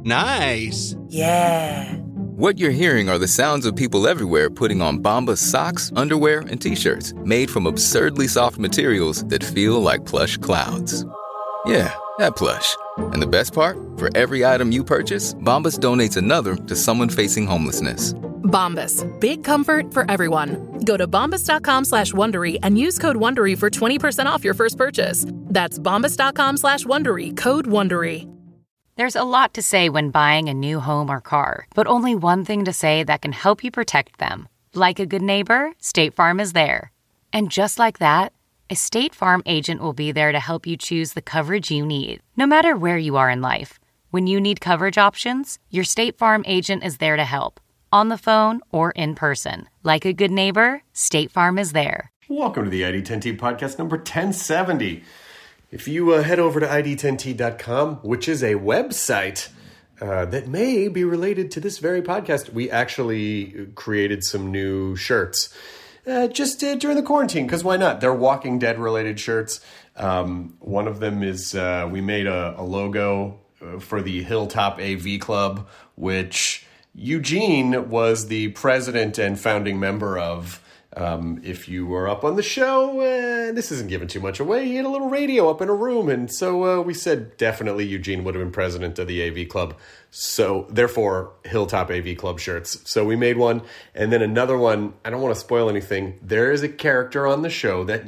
Nice. Yeah. What you're hearing are the sounds of people everywhere putting on Bombas socks, underwear, and T-shirts made from absurdly soft materials that feel like plush clouds. Yeah, that plush. And the best part? For every item you purchase, Bombas donates another to someone facing homelessness. Bombas. Big comfort for everyone. Go to bombas.com/Wondery and use code Wondery for 20% off your first purchase. That's bombas.com/Wondery, code Wondery. There's a lot to say when buying a new home or car, but only one thing to say that can help you protect them. Like a good neighbor, State Farm is there. And just like that, a State Farm agent will be there to help you choose the coverage you need, no matter where you are in life. When you need coverage options, your State Farm agent is there to help, on the phone or in person. Like a good neighbor, State Farm is there. Welcome to the ID10T podcast number 1070. If you head over to ID10T.com, which is a website that may be related to this very podcast, we actually created some new shirts just during the quarantine, because why not? They're Walking Dead related shirts. One of them is we made a logo for the Hilltop AV Club, which Eugene was the president and founding member of. If you were up on the show, this isn't giving too much away. He had a little radio up in a room, and so we said definitely Eugene would have been president of the AV Club. So therefore, Hilltop AV Club shirts. So we made one, and then another one. I don't want to spoil anything. There is a character on the show that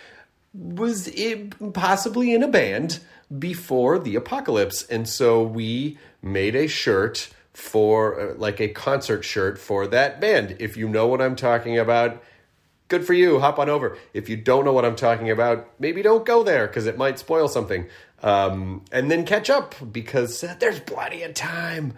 was possibly in a band before the apocalypse, and so we made a shirt for like a concert shirt for that band. If you know what I'm talking about, good for you. Hop on over. If you don't know what I'm talking about, maybe don't go there because it might spoil something. And then catch up because there's plenty of time.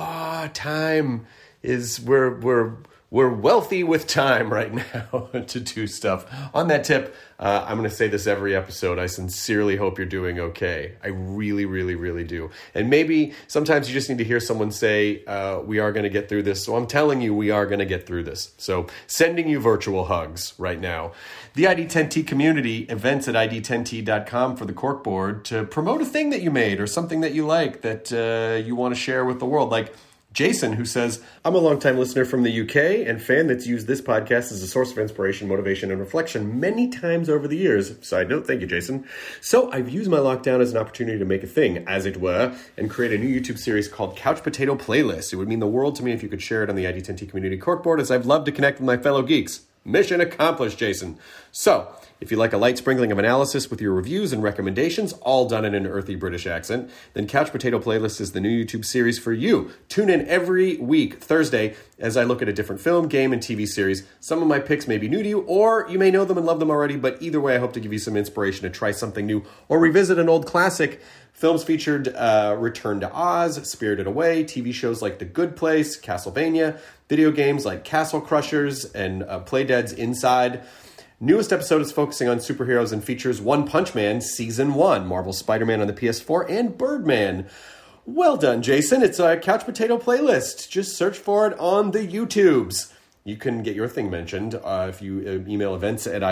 Time is we're wealthy with time right now to do stuff. On that tip, I'm going to say this every episode. I sincerely hope you're doing okay. I really, really, really do. And maybe sometimes you just need to hear someone say, we are going to get through this. So I'm telling you, we are going to get through this. So sending you virtual hugs right now. The ID10T community, events at ID10T.com for the corkboard to promote a thing that you made or something that you like that you want to share with the world. Like Jason, who says, I'm a longtime listener from the UK and fan that's used this podcast as a source of inspiration, motivation, and reflection many times over the years. Side note, thank you, Jason. So I've used my lockdown as an opportunity to make a thing, as it were, and create a new YouTube series called Couch Potato Playlist. It would mean the world to me if you could share it on the ID10T community corkboard, as I've loved to connect with my fellow geeks. Mission accomplished, Jason. So, if you like a light sprinkling of analysis with your reviews and recommendations, all done in an earthy British accent, then Couch Potato Playlist is the new YouTube series for you. Tune in every week, Thursday, as I look at a different film, game, and TV series. Some of my picks may be new to you, or you may know them and love them already, but either way, I hope to give you some inspiration to try something new or revisit an old classic. Films featured Return to Oz, Spirited Away, TV shows like The Good Place, Castlevania, video games like Castle Crushers and Playdead's Inside. Newest episode is focusing on superheroes and features One Punch Man Season 1, Marvel's Spider-Man on the PS4, and Birdman. Well done, Jason. It's a Couch Potato Playlist. Just search for it on the YouTubes. You can get your thing mentioned if you email events at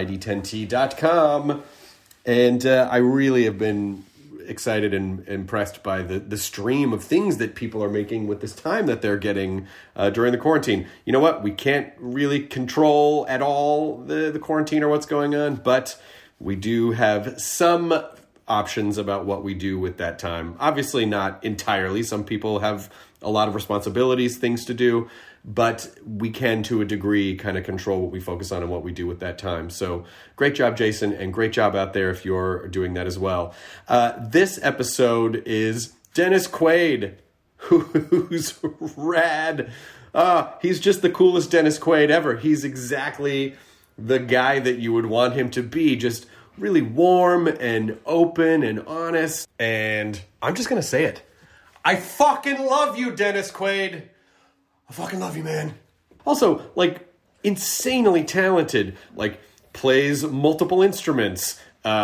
ID10T.com. And I really have been excited and impressed by the stream of things that people are making with this time that they're getting during the quarantine. You know what? We can't really control at all the quarantine or what's going on, but we do have some options about what we do with that time. Obviously not entirely. Some people have a lot of responsibilities, things to do, but we can, to a degree, kind of control what we focus on and what we do with that time. So great job, Jason, and great job out there if you're doing that as well. This episode is Dennis Quaid, who's rad. He's just the coolest Dennis Quaid ever. He's exactly the guy that you would want him to be, just really warm and open and honest. And I'm just going to say it. I fucking love you, Dennis Quaid. I fucking love you, man. Also, like, insanely talented. Like, plays multiple instruments.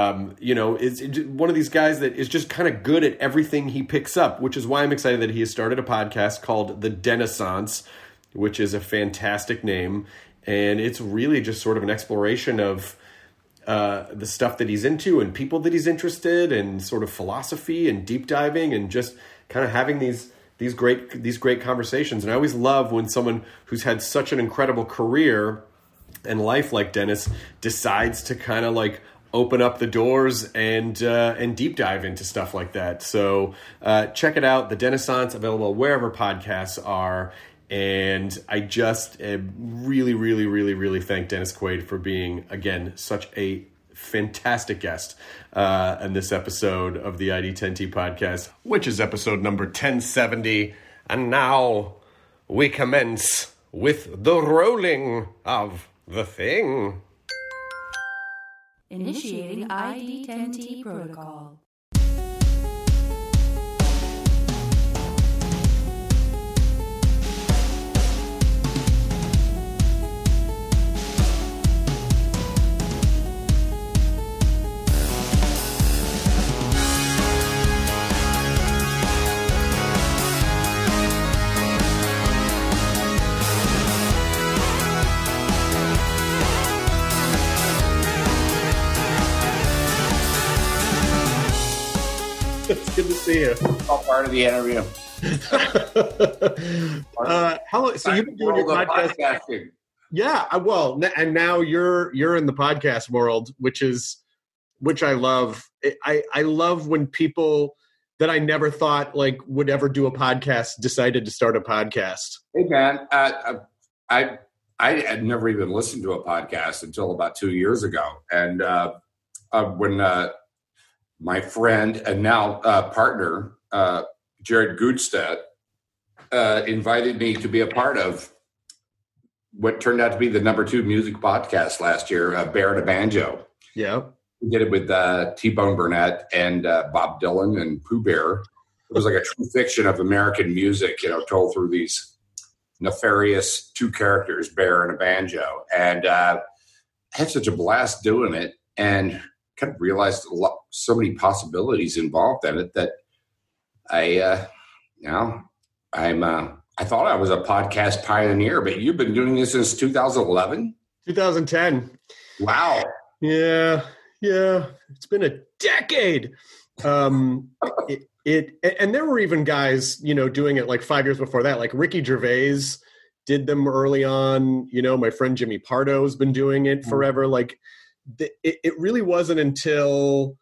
Is one of these guys that is just kind of good at everything he picks up, which is why I'm excited that he has started a podcast called The Denaissance, which is a fantastic name. And it's really just sort of an exploration of the stuff that he's into and people that he's interested in, sort of philosophy and deep diving and just kind of having these these great conversations. And I always love when someone who's had such an incredible career and life like Dennis decides to kind of like open up the doors and deep dive into stuff like that. So check it out. The Dennaissance, available wherever podcasts are. And I just really, really, really, really thank Dennis Quaid for being, again, such a fantastic guest in this episode of the ID10T podcast, which is episode number 1070. And now we commence with the rolling of the thing. Initiating ID10T protocol. It's good to see you. All part of the interview. So you've been doing your podcast. Podcasting. Yeah, and now you're in the podcast world, which I love. I love when people that I never thought like would ever do a podcast decided to start a podcast. Hey man, I had never even listened to a podcast until about 2 years ago, and when my friend and now partner, Jared Gutstedt, invited me to be a part of what turned out to be the number 2 music podcast last year, Bear and a Banjo. Yeah. We did it with T-Bone Burnett and Bob Dylan and Pooh Bear. It was like a true fiction of American music, told through these nefarious 2 characters, Bear and a Banjo. And I had such a blast doing it, and kind of realized so many possibilities involved in it that I thought I was a podcast pioneer, but you've been doing this since 2011? 2010. Wow. Yeah. It's been a decade. And there were even guys, doing it like 5 years before that. Like Ricky Gervais did them early on. My friend Jimmy Pardo's been doing it forever. Like, it really wasn't until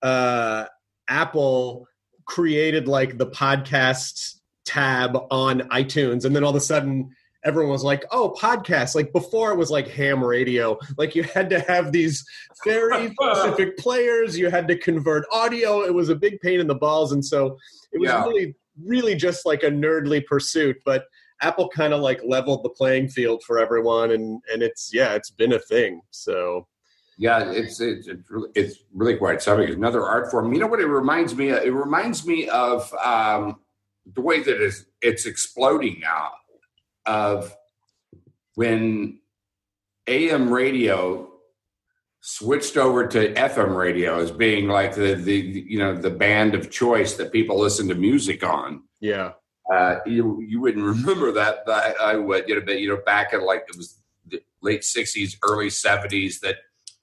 Apple created like the podcast tab on iTunes, and then all of a sudden everyone was like, oh, podcasts. Like before it was like ham radio. Like you had to have these very specific players. You had to convert audio. It was a big pain in the balls. And so it was really, really just like a nerdly pursuit. But Apple kind of like leveled the playing field for everyone. And it's been a thing. So. Yeah, it's really quite something. It's another art form. You know what it reminds me of? It reminds me of the way that it's exploding now, of when AM radio switched over to FM radio as being like the band of choice that people listen to music on. Yeah. You wouldn't remember that, but I would, back in like it was the late 60s, early 70s that.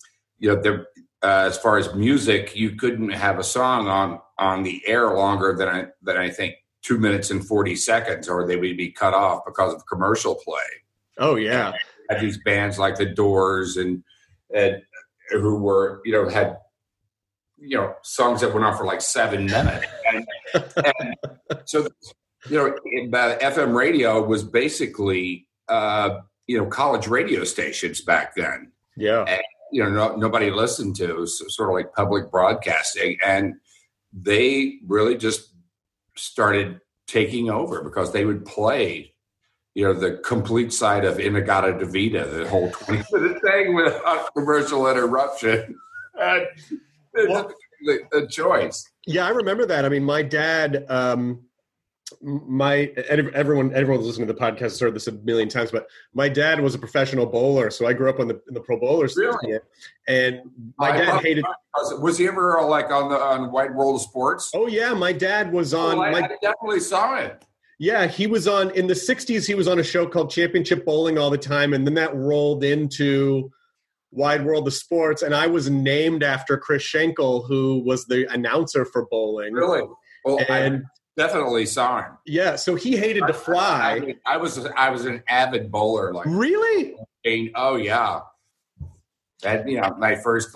As far as music, you couldn't have a song on the air longer than I think 2 minutes and 40 seconds, or they would be cut off because of commercial play. Oh yeah, and had these bands like the Doors and who were had songs that went on for like 7 minutes, and so FM radio was basically college radio stations back then. Yeah. And, nobody listened to, sort of like public broadcasting. And they really just started taking over because they would play, the complete side of In-A-Gadda-Da-Vida, the whole 20-minute thing without commercial interruption. And the choice. Yeah, I remember that. I mean, my dad, everyone who's listening to the podcast has heard this a million times, but my dad was a professional bowler, so I grew up in the pro bowlers. Really? And my dad hated. Was he ever on Wide World of Sports? Oh yeah, my dad was on. I definitely saw it. Yeah, he was on in the '60s. He was on a show called Championship Bowling all the time, and then that rolled into Wide World of Sports, and I was named after Chris Schenkel, who was the announcer for bowling. Really? Well, and definitely saw him. Yeah, so he hated to fly. I was an avid bowler. Like, really? Oh yeah. And my first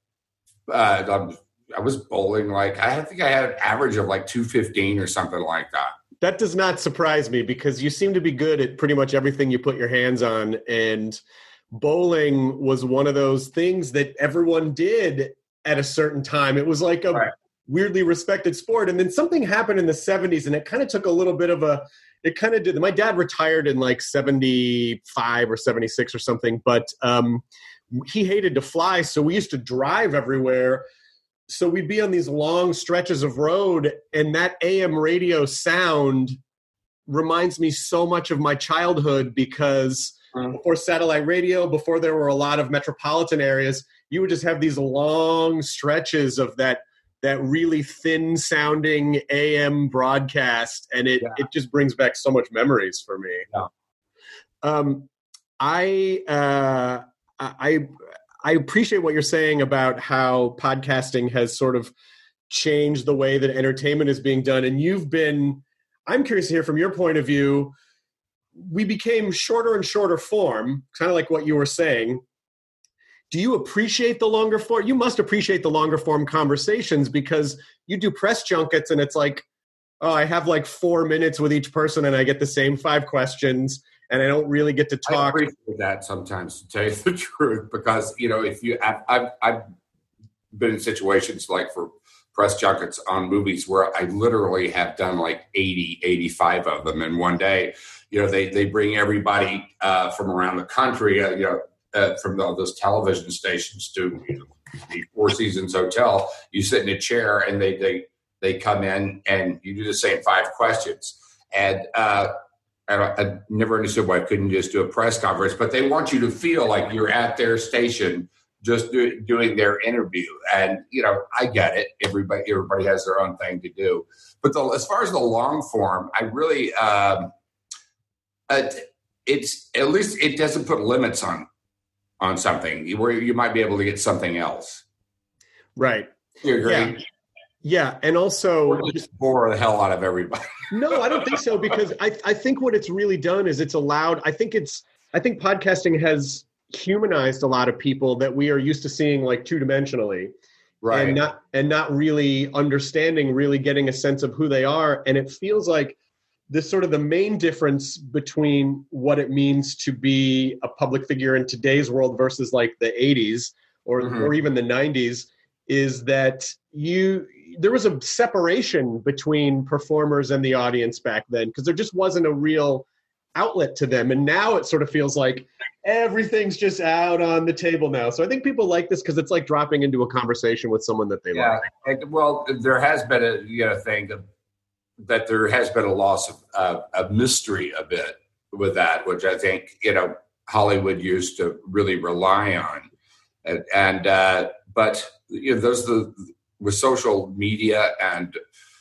I was bowling I think I had an average of 215 or something like that. That does not surprise me because you seem to be good at pretty much everything you put your hands on. And bowling was one of those things that everyone did at a certain time. It was like a weirdly respected sport. And then something happened in the 70s and it kind of took a little bit of it kind of did. My dad retired in 75 or 76 or something, but he hated to fly. So we used to drive everywhere. So we'd be on these long stretches of road, and that AM radio sound reminds me so much of my childhood because before satellite radio, before there were a lot of metropolitan areas, you would just have these long stretches of that really thin sounding AM broadcast, and it just brings back so much memories for me. Yeah. I appreciate what you're saying about how podcasting has sort of changed the way that entertainment is being done. And I'm curious to hear from your point of view, we became shorter and shorter form, kind of like what you were saying. Do you appreciate the longer form? You must appreciate the longer form conversations because you do press junkets and it's I have 4 minutes with each person and I get the same 5 questions. And I don't really get to talk. I appreciate that sometimes, to tell you the truth, because I've been in situations for press junkets on movies where I literally have done 80, 85 of them in one day. They bring everybody from around the country, from those television stations to the Four Seasons Hotel. You sit in a chair and they come in and you do the same 5 questions. And I never understood why I couldn't just do a press conference, but they want you to feel like you're at their station just doing their interview. And, I get it. Everybody has their own thing to do. But as far as the long form, I really, it's at least it doesn't put limits on something where you might be able to get something else. Right. You agree? Yeah. And also or just bore the hell out of everybody. No, I don't think so, because I think what it's really done is it's allowed, I think podcasting has humanized a lot of people that we are used to seeing 2-dimensionally. Right. And not really understanding, really getting a sense of who they are. And it feels like this sort of the main difference between what it means to be a public figure in today's world versus the 80s or even the 90s is that there was a separation between performers and the audience back then because there just wasn't a real outlet to them. And now it sort of feels like everything's just out on the table now. So I think people like this because it's like dropping into a conversation with someone that they like. Well, there has been a thing that there has been a loss of mystery a bit with that, which I think, Hollywood used to really rely on. But with social media and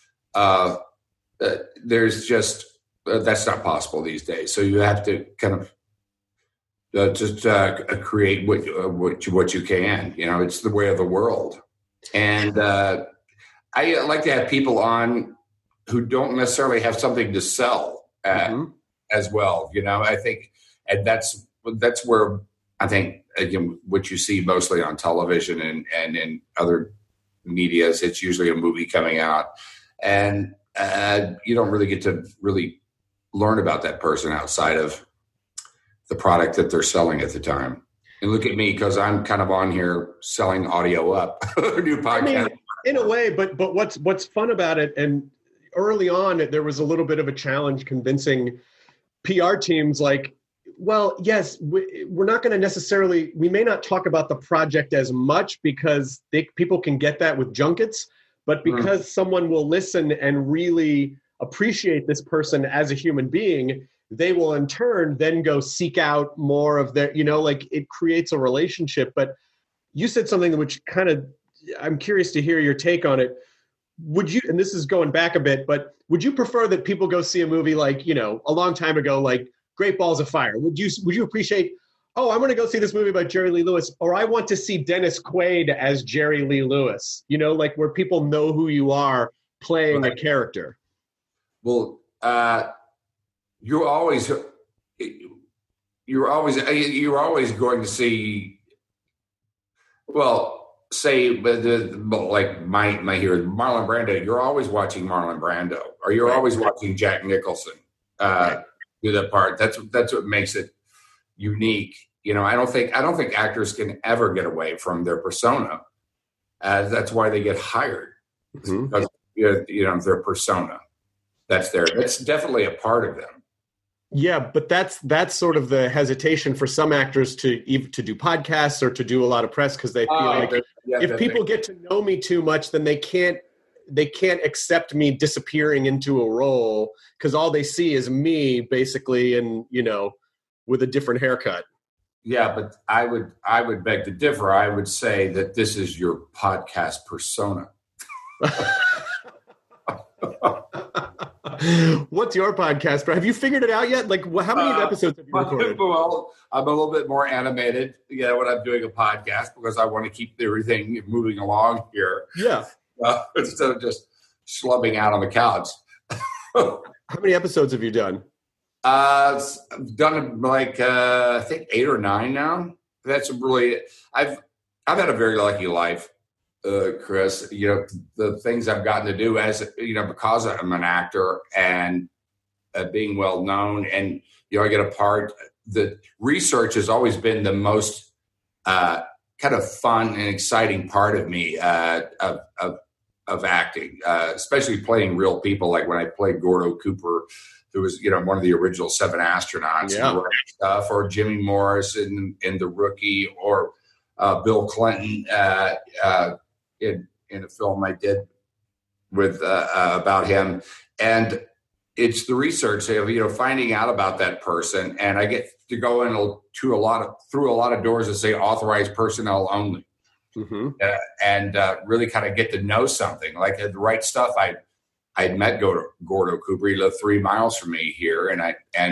there's just that's not possible these days. So you have to kind of just create what you can. It's the way of the world. And I like to have people on who don't necessarily have something to sell as well. I think, and that's where I think, again, what you see mostly on television and in other medias, it's usually a movie coming out, and you don't really get to really learn about that person outside of the product that they're selling at the time. And look at me, because I'm kind of on here selling audio up new podcast. In a way, but what's fun about it, and early on there was a little bit of a challenge convincing PR teams well, yes, we're not going to necessarily, we may not talk about the project as much because people can get that with junkets, but because someone will listen and really appreciate this person as a human being, they will in turn then go seek out more of their, it creates a relationship. But you said something which kind of, I'm curious to hear your take on it. Would you, and this is going back a bit, but would you prefer that people go see a movie a long time ago, Great Balls of Fire? Would you appreciate, I'm going to go see this movie about Jerry Lee Lewis, or I want to see Dennis Quaid as Jerry Lee Lewis, where people know who you are playing a character? Well, you're always going to see. Well, say, like my hero, Marlon Brando. You're always watching Marlon Brando, or you're always watching Jack Nicholson do that part. That's what makes it unique. You know, I don't think actors can ever get away from their persona. That's why they get hired. Mm-hmm. Because, you know, their persona. That's definitely a part of them. Yeah, but that's sort of the hesitation for some actors to do podcasts or to do a lot of press, because they feel like if people get to know me too much, then they can't accept me disappearing into a role, because all they see is me basically, and with a different haircut. Yeah, but I would beg to differ. I would say that this is your podcast persona. What's your podcast? Have you figured it out yet? Like, how many episodes have you recorded? Well, I'm a little bit more animated, when I'm doing a podcast, because I want to keep everything moving along here. Yeah. Instead of just slubbing out on the couch. How many episodes have you done? I've done like I think 8 or 9 now. That's really I've had a very lucky life, Chris. The things I've gotten to do as because I'm an actor and being well known, and I get a part. The research has always been the most kind of fun and exciting part of me of acting, especially playing real people. Like when I played Gordo Cooper, who was one of the original 7 astronauts, and stuff, or Jimmy Morris in The Rookie, or Bill Clinton in a film I did with about him. And it's the research of finding out about that person, and I get to go through a lot of doors that say authorized personnel only, and really kind of get to know something. Like the right stuff. I'd met Gordo Cooper. He lived 3 miles from me here, and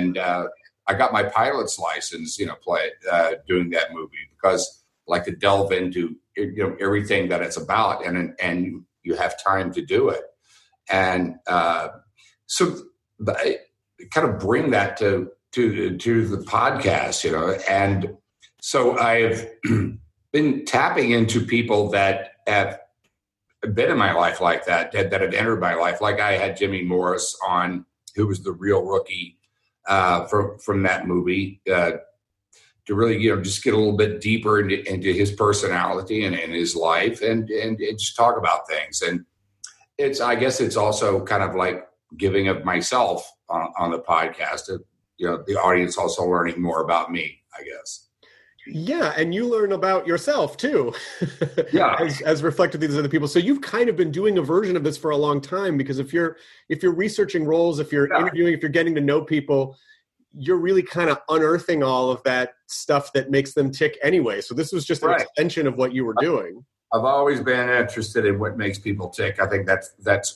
I got my pilot's license, doing that movie, because I like to delve into everything that it's about, and you have time to do it, and so I kind of bring that to the podcast, and so I've been tapping into people that have been in my life like that have entered my life. Like I had Jimmy Morris on, who was the real rookie from that movie, to really, just get a little bit deeper into his personality and his life, and just talk about things. And I guess it's also kind of like giving of myself on the podcast. The audience also learning more about me, I guess. Yeah, and you learn about yourself too. Yeah, as reflected through these other people. So you've kind of been doing a version of this for a long time, because if you're researching roles, if you're interviewing, if you're getting to know people, you're really kind of unearthing all of that stuff that makes them tick anyway. So this was just an extension of what you were doing. I've always been interested in what makes people tick. I think that's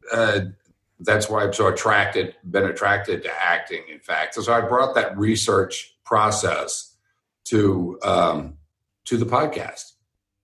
why I'm so been attracted to acting, in fact. So I brought that research process to the podcast.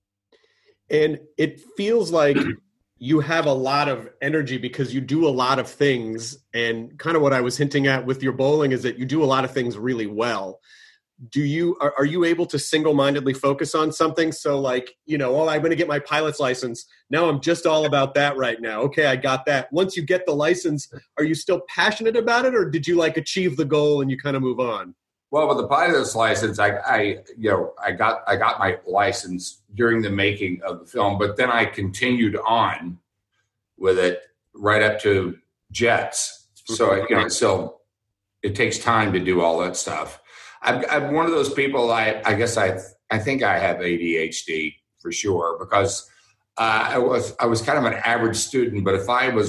And it feels like you have a lot of energy because you do a lot of things. And kind of what I was hinting at with your bowling is that you do a lot of things really well. Are you able to single-mindedly focus on something? So like, I'm going to get my pilot's license. Now I'm just all about that right now. Okay, I got that. Once you get the license, are you still passionate about it, or did you achieve the goal and you kind of move on? Well, with the pilot's license, I got my license during the making of the film, but then I continued on with it right up to jets. So so it takes time to do all that stuff. I'm one of those people. I guess I think I have ADHD for sure, because I was kind of an average student, but if I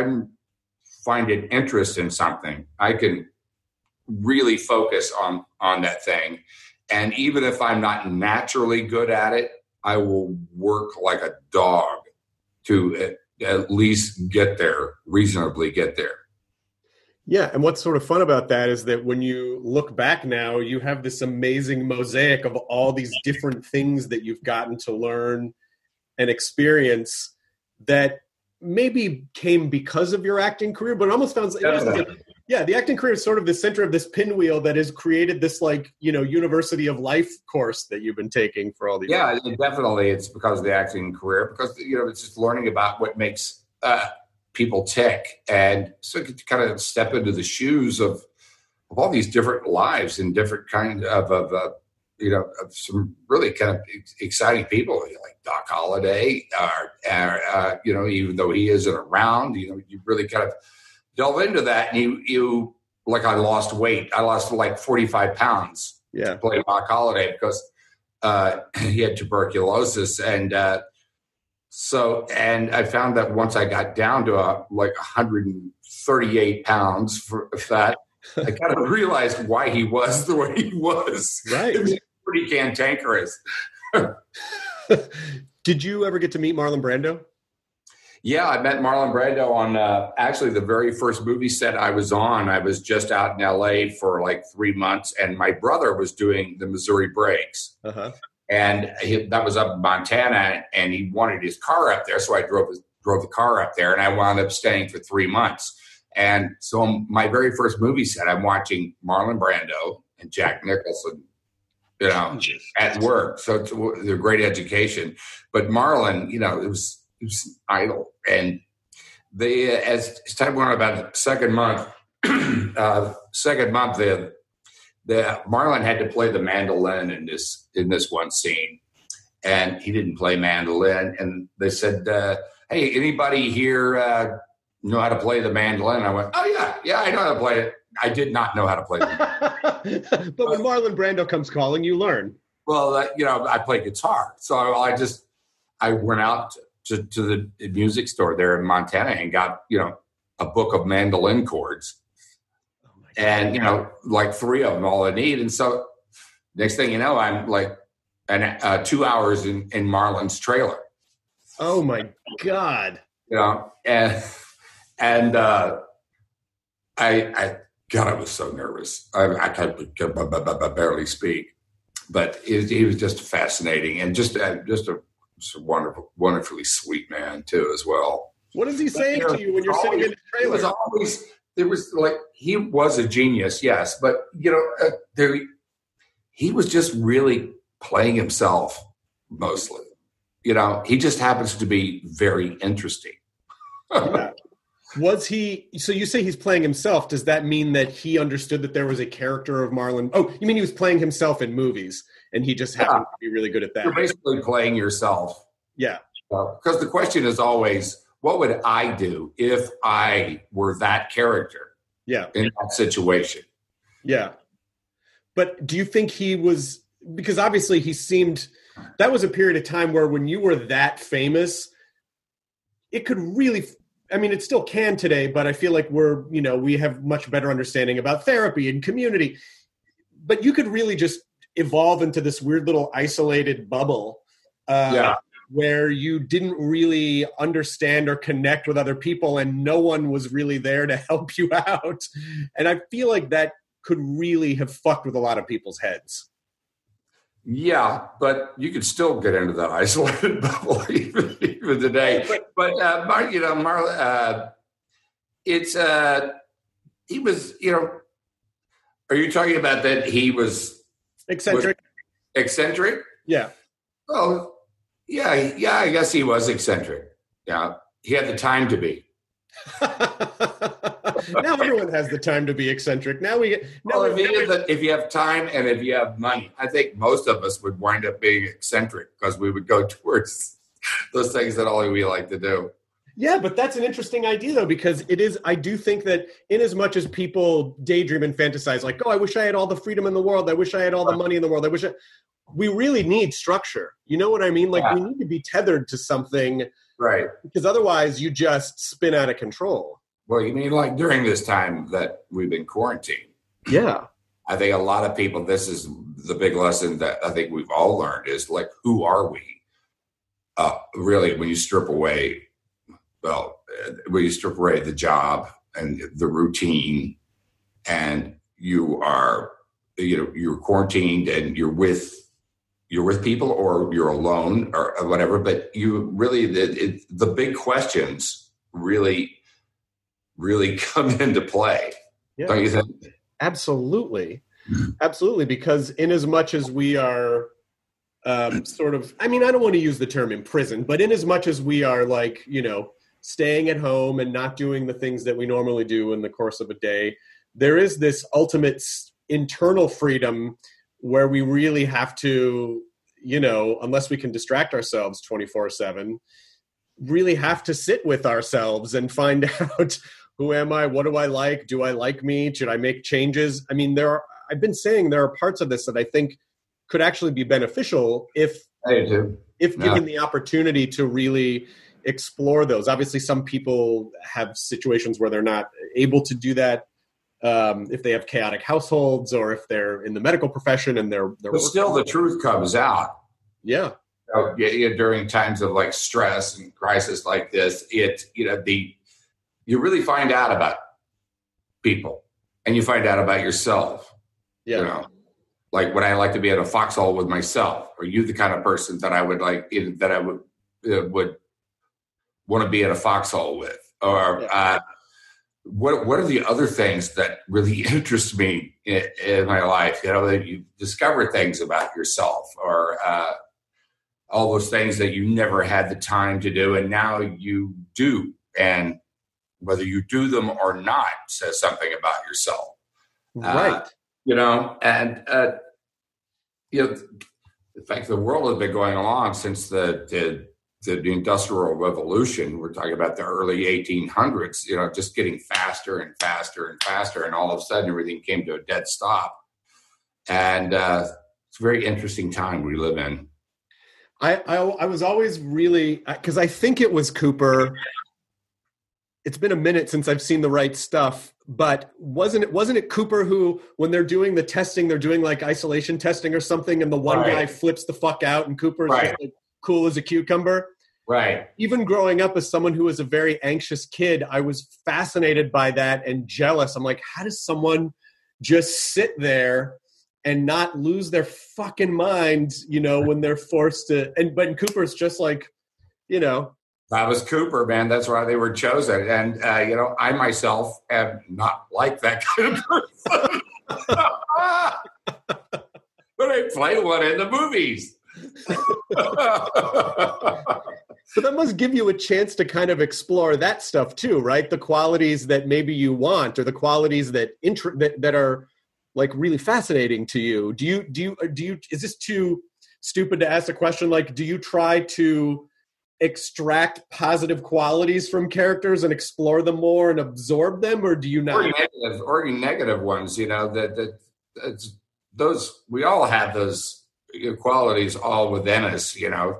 find an interest in something, I can really focus on that thing. And even if I'm not naturally good at it, I will work like a dog to at least reasonably get there. Yeah. And what's sort of fun about that is that when you look back now, you have this amazing mosaic of all these different things that you've gotten to learn and experience that maybe came because of your acting career, but it almost sounds like, yeah, the acting career is sort of the center of this pinwheel that has created this, like, you know, University of Life course that you've been taking for all these years. Yeah, definitely. It's because of the acting career, because, you know, it's just learning about what makes people tick, and so you kind of step into the shoes of all these different lives and different kind of you know, of some really kind of exciting people, like Doc Holliday, you know, even though he isn't around, you know, you really kind of delve into that, and you like, I lost weight. I lost like 45 pounds to play Doc Holliday because he had tuberculosis, and and I found that once I got down to like 138 pounds for fat, I kind of realized why he was the way he was. Right. It was pretty cantankerous. Did you ever get to meet Marlon Brando? Yeah, I met Marlon Brando on actually the very first movie set I was on. I was just out in LA for like 3 months, and my brother was doing the Missouri Breaks. Uh-huh. And that was up in Montana, and he wanted his car up there. So I drove the car up there, and I wound up staying for 3 months. And so my very first movie set, I'm watching Marlon Brando and Jack Nicholson, you know, at work. So it's a great education. But Marlon, you know, it was idle. And they, as time went on, about the second month, the Marlon had to play the mandolin in this one scene, and he didn't play mandolin. And they said, "Hey, anybody here know how to play the mandolin?" I went, "Oh yeah, I know how to play it." I did not know how to play it. But when Marlon Brando comes calling, you learn. Well, you know, I play guitar, so I went out to the music store there in Montana and got, you know, a book of mandolin chords. And, you know, like 3 of them, all I need. And so next thing you know, I'm like 2 hours in Marlon's trailer. Oh my God. You know, and I was so nervous. I could barely speak, but he was just fascinating, and just a wonderful, wonderfully sweet man too, as well. What is he saying to you when you're sitting in the trailer? He was a genius, yes, but you know, he was just really playing himself mostly. You know, he just happens to be very interesting. Yeah. Was he? So you say he's playing himself. Does that mean that he understood that there was a character of Marlon? Oh, you mean he was playing himself in movies, and he just happened to be really good at that? You're basically playing yourself. Yeah. Because the question is always, what would I do if I were that character? Yeah. In that situation. Yeah. But do you think he was? Because obviously he seemed. That was a period of time where when you were that famous, it could really. I mean, it still can today, but I feel like we have much better understanding about therapy and community. But you could really just evolve into this weird little isolated bubble where you didn't really understand or connect with other people, and no one was really there to help you out. And I feel like that could really have fucked with a lot of people's heads. Yeah, but you could still get into that isolated bubble even today. But you know, Marlon, he was, you know, are you talking about that he was eccentric? Eccentric? Yeah. Oh, yeah, I guess he was eccentric. Yeah, he had the time to be. Now everyone has the time to be eccentric. If you have time and if you have money, I think most of us would wind up being eccentric because we would go towards those things that only we like to do. Yeah, but that's an interesting idea, though, because it is. I do think that in as much as people daydream and fantasize, like, oh, I wish I had all the freedom in the world. I wish I had all the money in the world. We really need structure. You know what I mean? Like, we need to be tethered to something. Right. Because otherwise you just spin out of control. Well, you mean like during this time that we've been quarantined? Yeah. I think a lot of people, this is the big lesson that I think we've all learned is like, who are we? Really, when you strip away, the job and the routine, and you're quarantined and you're with people or you're alone or whatever, but you really, the big questions really, really come into play. Yeah. Don't you think? Absolutely. Absolutely. Because in as much as we are sort of, I mean, I don't want to use the term imprisoned, but in as much as we are like, you know, staying at home and not doing the things that we normally do in the course of a day, there is this ultimate internal freedom where we really have to, you know, unless we can distract ourselves 24/7, really have to sit with ourselves and find out, who am I? What do I like? Do I like me? Should I make changes? I mean, I've been saying there are parts of this that I think could actually be beneficial if given the opportunity to really explore those. Obviously, some people have situations where they're not able to do that, if they have chaotic households or if they're in the medical profession and they're but still the truth comes out. Yeah. During times of like stress and crisis like this, you really find out about people and you find out about yourself. Yeah. You know, like would I like to be at a foxhole with myself? Are you the kind of person that I would like, that I would want to be at a foxhole with? Or what are the other things that really interest me in my life? You know, that you discover things about yourself, or all those things that you never had the time to do, and now you do. And whether you do them or not says something about yourself. Right. You know, and, you know, in fact, the world has been going along since the Industrial Revolution. We're talking about the early 1800s, you know, just getting faster and faster and faster. And all of a sudden, everything came to a dead stop. And it's a very interesting time we live in. I was always really, because I think it was Cooper. It's been a minute since I've seen The Right Stuff, but wasn't it Cooper who, when they're doing the testing, they're doing like isolation testing or something, and the one guy flips the fuck out, and Cooper's just like cool as a cucumber. Right. Even growing up as someone who was a very anxious kid, I was fascinated by that and jealous. I'm like, how does someone just sit there and not lose their fucking minds, you know, when they're forced to, but Cooper's just like, you know. That was Cooper, man. That's why they were chosen. And, you know, I myself am not like that kind of person. But I play one in the movies. So that must give you a chance to kind of explore that stuff too, right? The qualities that maybe you want, or the qualities that that are like really fascinating to you. Do you, is this too stupid to ask a question? Like, do you try to extract positive qualities from characters and explore them more and absorb them, or do you not? Or negative ones, you know, those, we all have those qualities all within us, you know,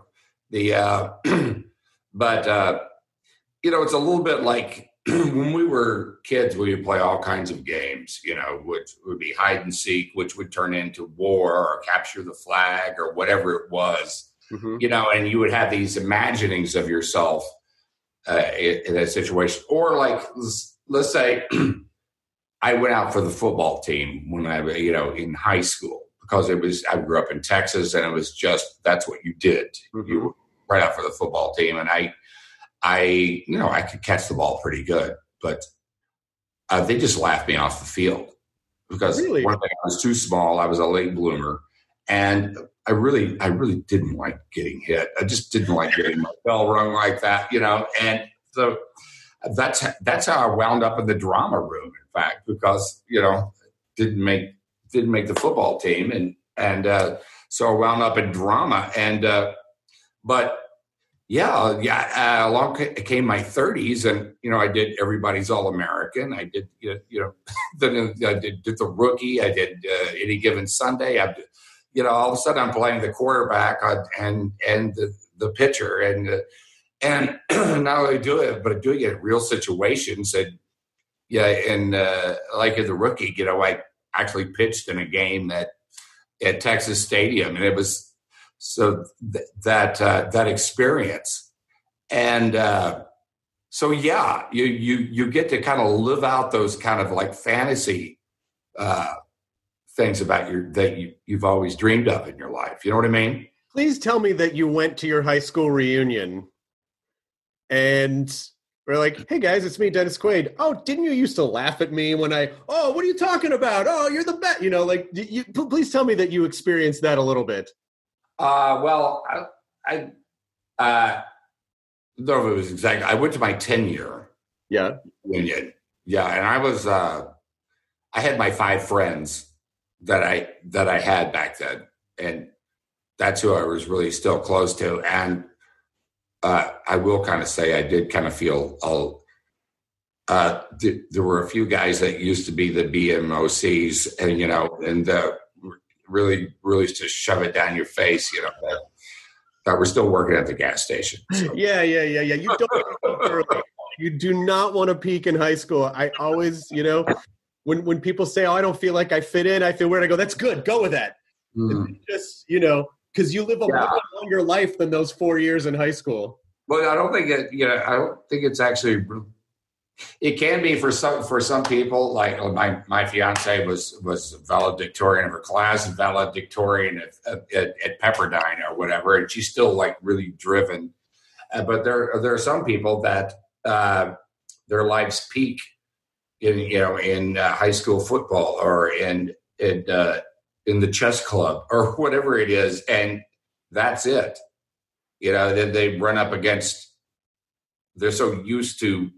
but you know, it's a little bit like when we were kids, we would play all kinds of games, you know, which would be hide and seek, which would turn into war or capture the flag or whatever it was, you know, and you would have these imaginings of yourself in that situation. Or like, let's say I went out for the football team when I, you know, in high school, because I grew up in Texas, and it was just, that's what you did. You were right out for the football team. And I, you know, I could catch the ball pretty good, but they just laughed me off the field because one thing, I was too small. I was a late bloomer, and I really didn't like getting hit. I just didn't like getting my bell rung like that, you know? And so that's how I wound up in the drama room, in fact, because, you know, didn't make the football team. And so I wound up in drama. And, but along came my 30s, and, you know, I did Everybody's All-American. I did, you know, then I did the Rookie. I did Any Given Sunday. You know, all of a sudden I'm playing the quarterback and the pitcher, and not only do it, but doing it in real situations. And like in the Rookie, you know, I actually pitched in a game at Texas Stadium, and it was so that experience. And so you get to kind of live out those kind of like fantasy things about you've always dreamed of in your life. You know what I mean? Please tell me that you went to your high school reunion and We're like, hey guys, it's me, Dennis Quaid. Oh, didn't you used to laugh at me when what are you talking about? Oh, you're the best. Like, please tell me that you experienced that a little bit. Well, I don't know if it was exactly. I went to my 10-year union. Yeah, and I was I had my 5 friends that I had back then, and that's who I was really still close to. And I will kind of say I did kind of feel there were a few guys that used to be the BMOCs, and really just shove it down your face, that were still working at the gas station. So. Yeah. You don't. You do not want to peak in high school. I always, when people say, "Oh, I don't feel like I fit in," I feel weird. I go, "That's good. Go with that." Just because you live a little longer life than those 4 years in high school. Well, I don't think it's actually. It can be for some people. Like my fiance was valedictorian of her class, and valedictorian at Pepperdine or whatever, and she's still like really driven. But there are some people that their lives peak in high school football or in the chess club or whatever it is, and that's it. Then they run up against. They're so used to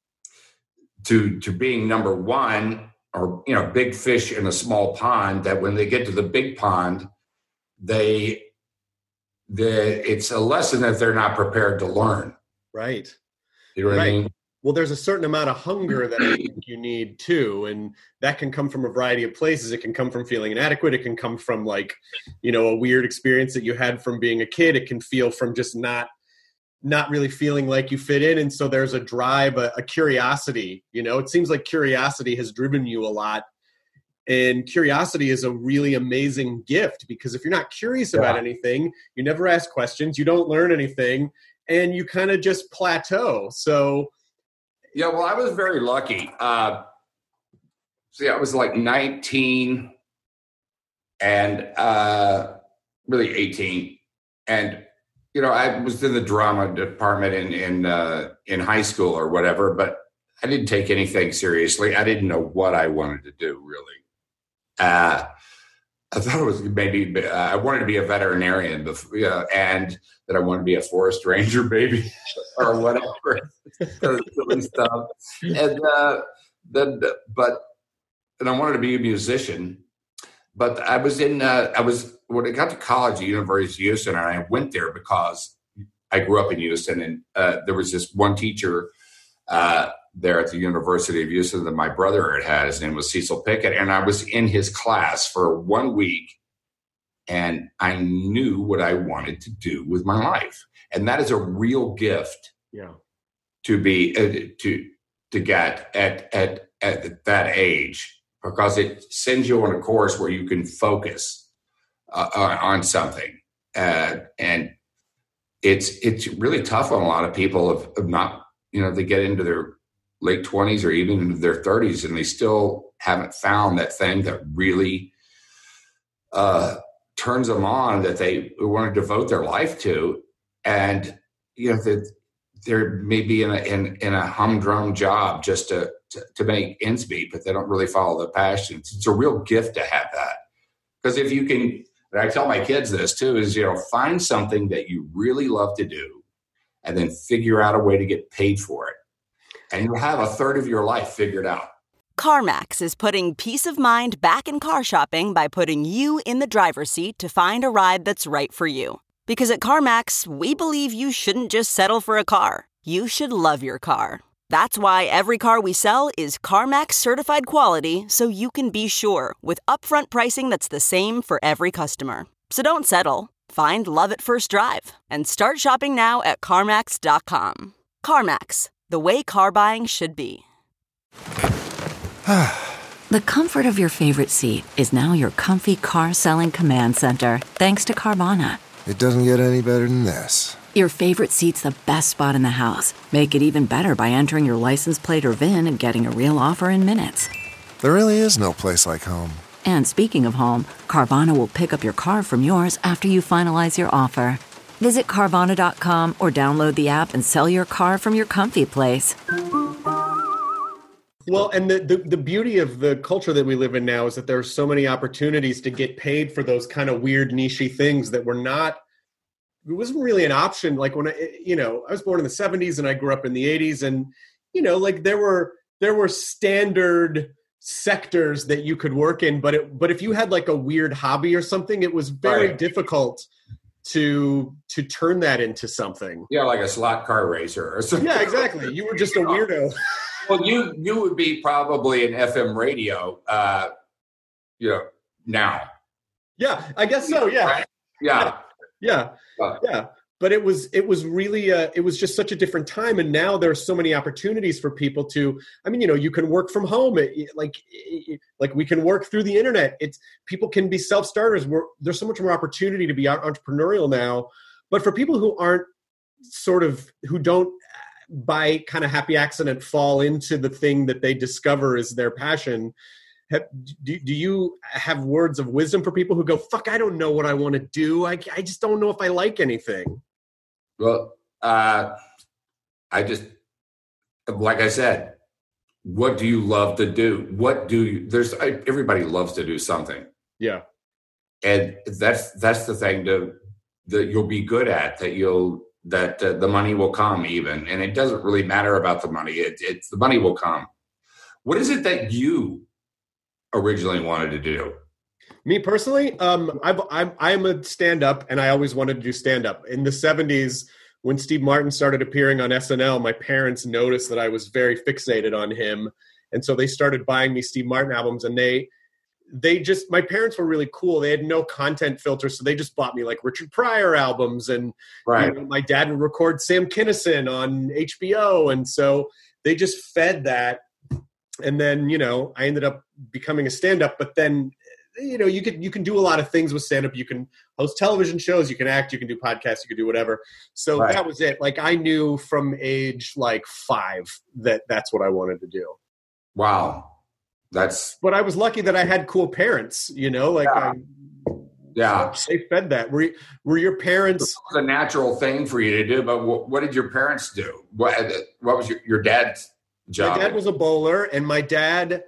being number one or big fish in a small pond that when they get to the big pond, it's a lesson that they're not prepared to learn. Right. You know what I mean? Well, there's a certain amount of hunger that I think you need too, and that can come from a variety of places. It can come from feeling inadequate. It can come from a weird experience that you had from being a kid. It can feel from just not really feeling like you fit in. And so there's a drive, a curiosity. It seems like curiosity has driven you a lot. And curiosity is a really amazing gift, because if you're not curious about anything, you never ask questions, you don't learn anything, and you kind of just plateau. So yeah, well, I was very lucky. I was like 19 and really 18. And, I was in the drama department in high school or whatever, but I didn't take anything seriously. I didn't know what I wanted to do, really. I thought it was maybe I wanted to be a veterinarian before, and that I wanted to be a forest ranger, maybe, or whatever. Silly stuff. And I wanted to be a musician. But I was when I got to college at University of Houston, and I went there because I grew up in Houston, and there was this one teacher there at the University of Houston that my brother had. His name was Cecil Pickett, and I was in his class for 1 week, and I knew what I wanted to do with my life, and that is a real gift. Yeah, to be to get at that age. Because it sends you on a course where you can focus on something, and it's really tough on a lot of people of not they get into their late 20s or even into their 30s and they still haven't found that thing that really turns them on, that they want to devote their life to, and that they're maybe in a humdrum job just to make ends meet, but they don't really follow the passion. It's a real gift to have that. Because if you can, and I tell my kids this too, is, find something that you really love to do and then figure out a way to get paid for it. And you'll have a third of your life figured out. CarMax is putting peace of mind back in car shopping by putting you in the driver's seat to find a ride that's right for you. Because at CarMax, we believe you shouldn't just settle for a car. You should love your car. That's why every car we sell is CarMax certified quality, so you can be sure with upfront pricing that's the same for every customer. So don't settle. Find love at first drive and start shopping now at CarMax.com. CarMax, the way car buying should be. The comfort of your favorite seat is now your comfy car selling command center, thanks to Carvana. It doesn't get any better than this. Your favorite seat's the best spot in the house. Make it even better by entering your license plate or VIN and getting a real offer in minutes. There really is no place like home. And speaking of home, Carvana will pick up your car from yours after you finalize your offer. Visit Carvana.com or download the app and sell your car from your comfy place. Well, and the beauty of the culture that we live in now is that there are so many opportunities to get paid for those kind of weird, niche-y things that it wasn't really an option. Like when I was born in the 70s and I grew up in the 80s, and, like there were standard sectors that you could work in, but if you had like a weird hobby or something, it was very difficult to turn that into something. Yeah, like a slot car racer or something. Yeah, exactly. You were just a weirdo. Well, you would be probably an FM radio, now. Yeah, I guess so. Yeah. Right? Yeah. Yeah. But it was really it was just such a different time, and now there are so many opportunities for people to. I mean, you can work from home, like we can work through the internet. People can be self-starters. There's so much more opportunity to be entrepreneurial now. But for people who who don't by kind of happy accident fall into the thing that they discover is their passion, do you have words of wisdom for people who go, fuck, I don't know what I want to do. I just don't know if I like anything. Well, I just, like I said, what do you love to do? Everybody loves to do something. Yeah. And that's the thing that you'll be good at, that the money will come even. And it doesn't really matter about the money. It's the money will come. What is it that you originally wanted to do? Me personally, I'm a stand-up, and I always wanted to do stand-up. In the 70s, when Steve Martin started appearing on SNL, my parents noticed that I was very fixated on him, and so they started buying me Steve Martin albums. And my parents were really cool. They had no content filter, so they just bought me like Richard Pryor albums, and my dad would record Sam Kinison on HBO, and so they just fed that. And then I ended up becoming a stand-up, but then. You can do a lot of things with stand-up. You can host television shows, you can act, you can do podcasts, you can do whatever. So That was it. Like I knew from age like 5 that that's what I wanted to do. Wow. But I was lucky that I had cool parents, They fed that. Were your parents? It was a natural thing for you to do, but what did your parents do? What was your dad's job? My dad was a bowler, and my dad,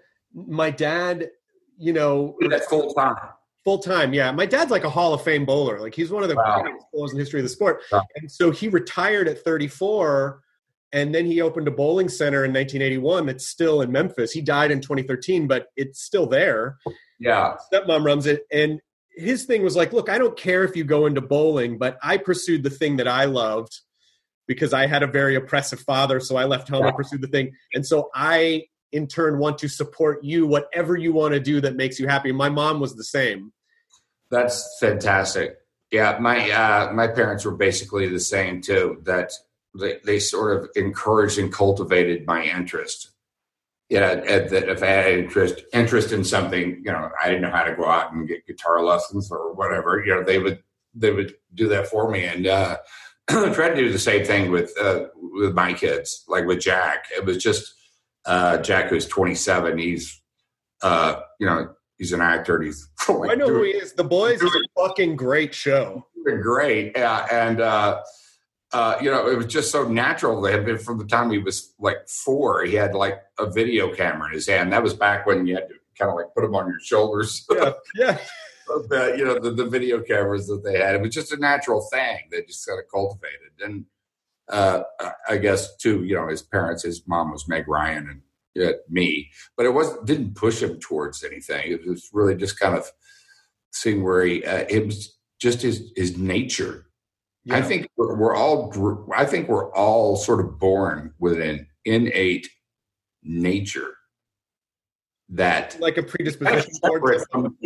that's full time. Full time, yeah. My dad's like a Hall of Fame bowler. Like he's one of the greatest bowlers in the history of the sport. Wow. And so he retired at 34, and then he opened a bowling center in 1981 that's still in Memphis. He died in 2013, but it's still there. Yeah. Stepmom runs it, and his thing was like, look, I don't care if you go into bowling, but I pursued the thing that I loved because I had a very oppressive father, so I left home and pursued the thing. And so I in turn want to support you, whatever you want to do that makes you happy. My mom was the same. That's fantastic. Yeah. My parents were basically the same too, that they sort of encouraged and cultivated my interest. Yeah. That if I had interest in something, I didn't know how to go out and get guitar lessons or whatever, they would do that for me. And, try to do the same thing with my kids, like with Jack. It was just, Jack, who's 27, he's he's an actor. And he's I know who he is. The Boys is a fucking great show. Great, and it was just so natural. They had been from the time he was like 4. He had like a video camera in his hand. That was back when you had to kind of like put them on your shoulders. Yeah. The video cameras that they had. It was just a natural thing. They just kind of cultivated and. I guess too, his parents, his mom was Meg Ryan and me, but it didn't push him towards anything. It was really just kind of seeing where it was just his nature. Yeah. I think we're all sort of born with an innate nature that like a predisposition towards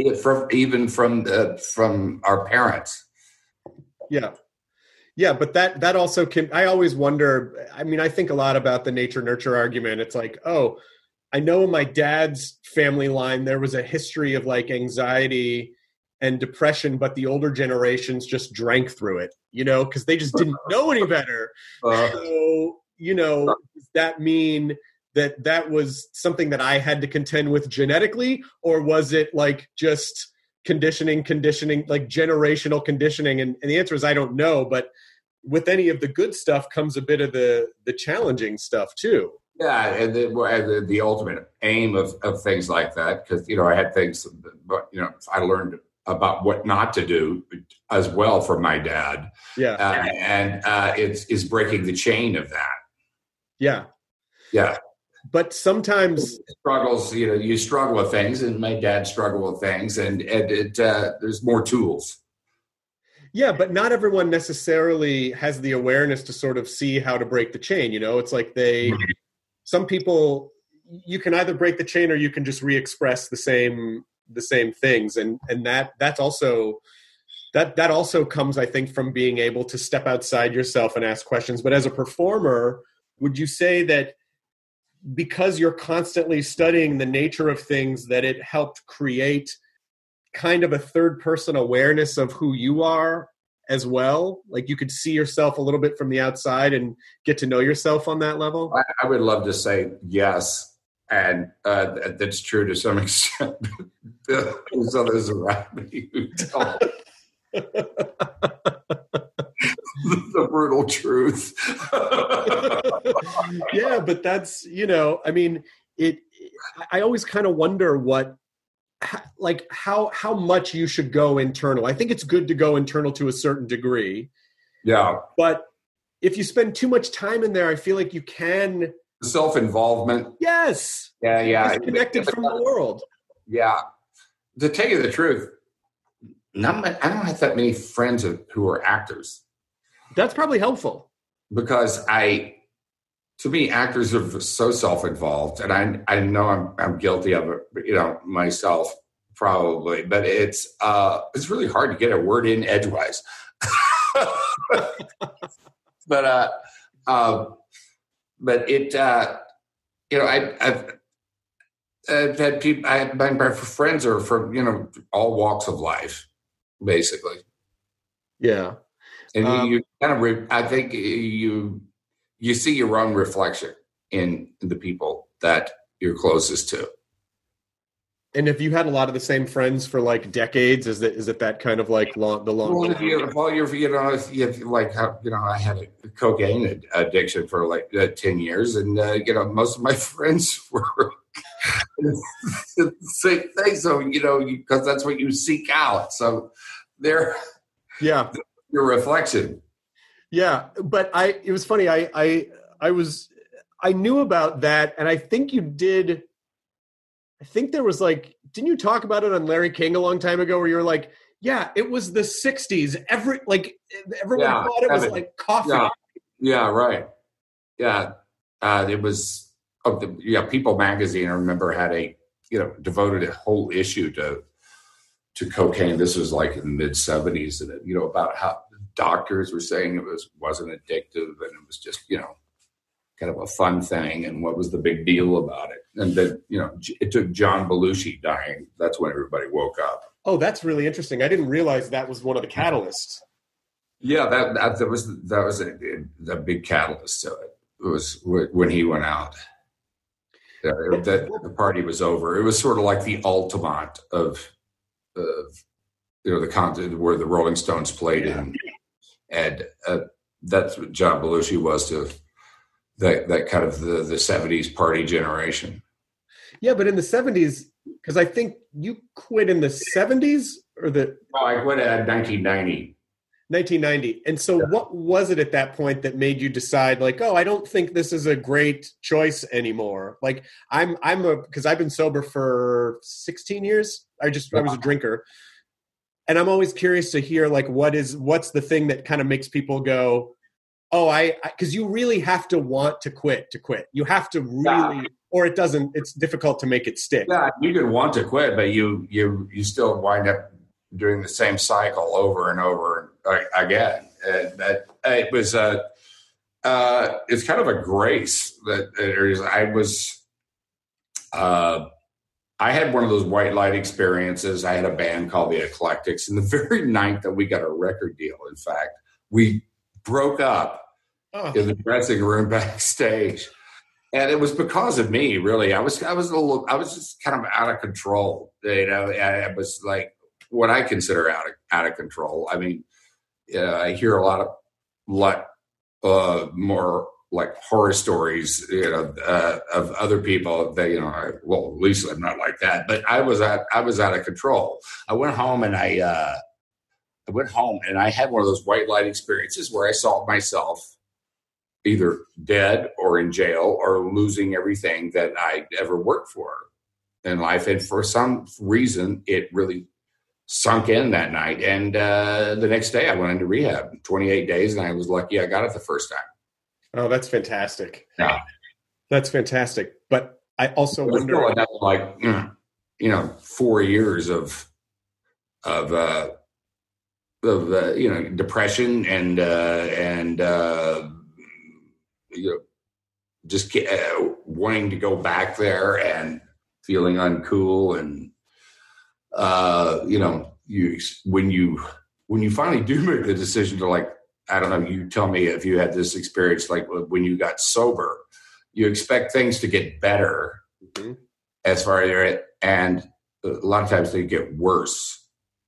from our parents. Yeah. Yeah, but that also can, I always wonder, I mean, I think a lot about the nature-nurture argument. It's like, oh, I know in my dad's family line, there was a history of like anxiety and depression, but the older generations just drank through it, because they just didn't know any better. So, does that mean that was something that I had to contend with genetically, or was it like just conditioning, like generational conditioning? And the answer is I don't know, but with any of the good stuff comes a bit of the challenging stuff too. Yeah, and the ultimate aim of things like that, because, I had things, but, I learned about what not to do as well from my dad. Yeah. And it's breaking the chain of that. Yeah. Yeah. But sometimes struggles, you struggle with things, and my dad struggled with things, and there's more tools. Yeah, but not everyone necessarily has the awareness to sort of see how to break the chain. It's like some people, you can either break the chain or you can just re-express the same things, and that's also that also comes, I think, from being able to step outside yourself and ask questions. But as a performer, would you say that because you're constantly studying the nature of things, that it helped create kind of a third person awareness of who you are as well? Like you could see yourself a little bit from the outside and get to know yourself on that level? I would love to say yes. And that's true to some extent. There's others around me who don't. The brutal truth. Yeah, but that's, I always kind of wonder how much you should go internal. I think it's good to go internal to a certain degree. Yeah. But if you spend too much time in there, I feel like you can... Self-involvement. Yes. Yeah. Disconnected from the world. Yeah. To tell you the truth, I don't have that many friends who are actors. That's probably helpful. Because to me, actors are so self-involved, and I know I'm guilty of it, myself probably, but it's really hard to get a word in edgewise. But it, I've had people. My friends are from all walks of life, basically. Yeah, and you kind of. I think you see your own reflection in the people that you're closest to. And have you had a lot of the same friends for like decades? Is it that kind of like long? Well, I had a cocaine addiction for like 10 years, and most of my friends were the same thing. So because that's what you seek out. So they're your reflection. Yeah, but it was funny. I knew about that, and I think you did. I think there was didn't you talk about it on Larry King a long time ago where you were like, yeah, it was the 60s. Everyone thought it was like coffee. Yeah, right. Yeah. It was, People magazine, I remember, had devoted a whole issue to cocaine. This was like in the mid 70s, and about how doctors were saying it wasn't addictive, and it was just, kind of a fun thing, and what was the big deal about it? And then, it took John Belushi dying. That's when everybody woke up. Oh, that's really interesting. I didn't realize that was one of the catalysts. Yeah, that was a big catalyst to it. It was when he went out. The party was over. It was sort of like the ultimate of the content where the Rolling Stones played in, and that's what John Belushi was to that kind of the 70s party generation. Yeah, but in the 70s, because I think you quit in the 70s or the... No, I quit at 1990. 1990. And so what was it at that point that made you decide I don't think this is a great choice anymore? Because I've been sober for 16 years. I was a drinker. And I'm always curious to hear what's the thing that kind of makes people go, because you really have to want to quit. You have to really, or it's difficult to make it stick. Yeah, you can want to quit, but you still wind up doing the same cycle over and over again. And that it was it's kind of a grace that I had one of those white light experiences. I had a band called the Eclectics, and the very night that we got a record deal, in fact, we broke up in the dressing room backstage, and it was because of me. Really, I was just kind of out of control. I was like what I consider out of control. I mean, I hear a lot more like horror stories, of other people that, at least I'm not like that, but I was out of control. I went home and I had one of those white light experiences where I saw myself either dead or in jail or losing everything that I ever worked for in life. And for some reason, it really sunk in that night. And the next day I went into rehab, 28 days, and I was lucky I got it the first time. Oh, that's fantastic. Yeah. That's fantastic. But I also wonder, like, 4 years of depression and just wanting to go back there and feeling uncool. And, when you finally do make the decision to, like, I don't know, you tell me if you had this experience, like when you got sober, you expect things to get better as far as, and a lot of times they get worse,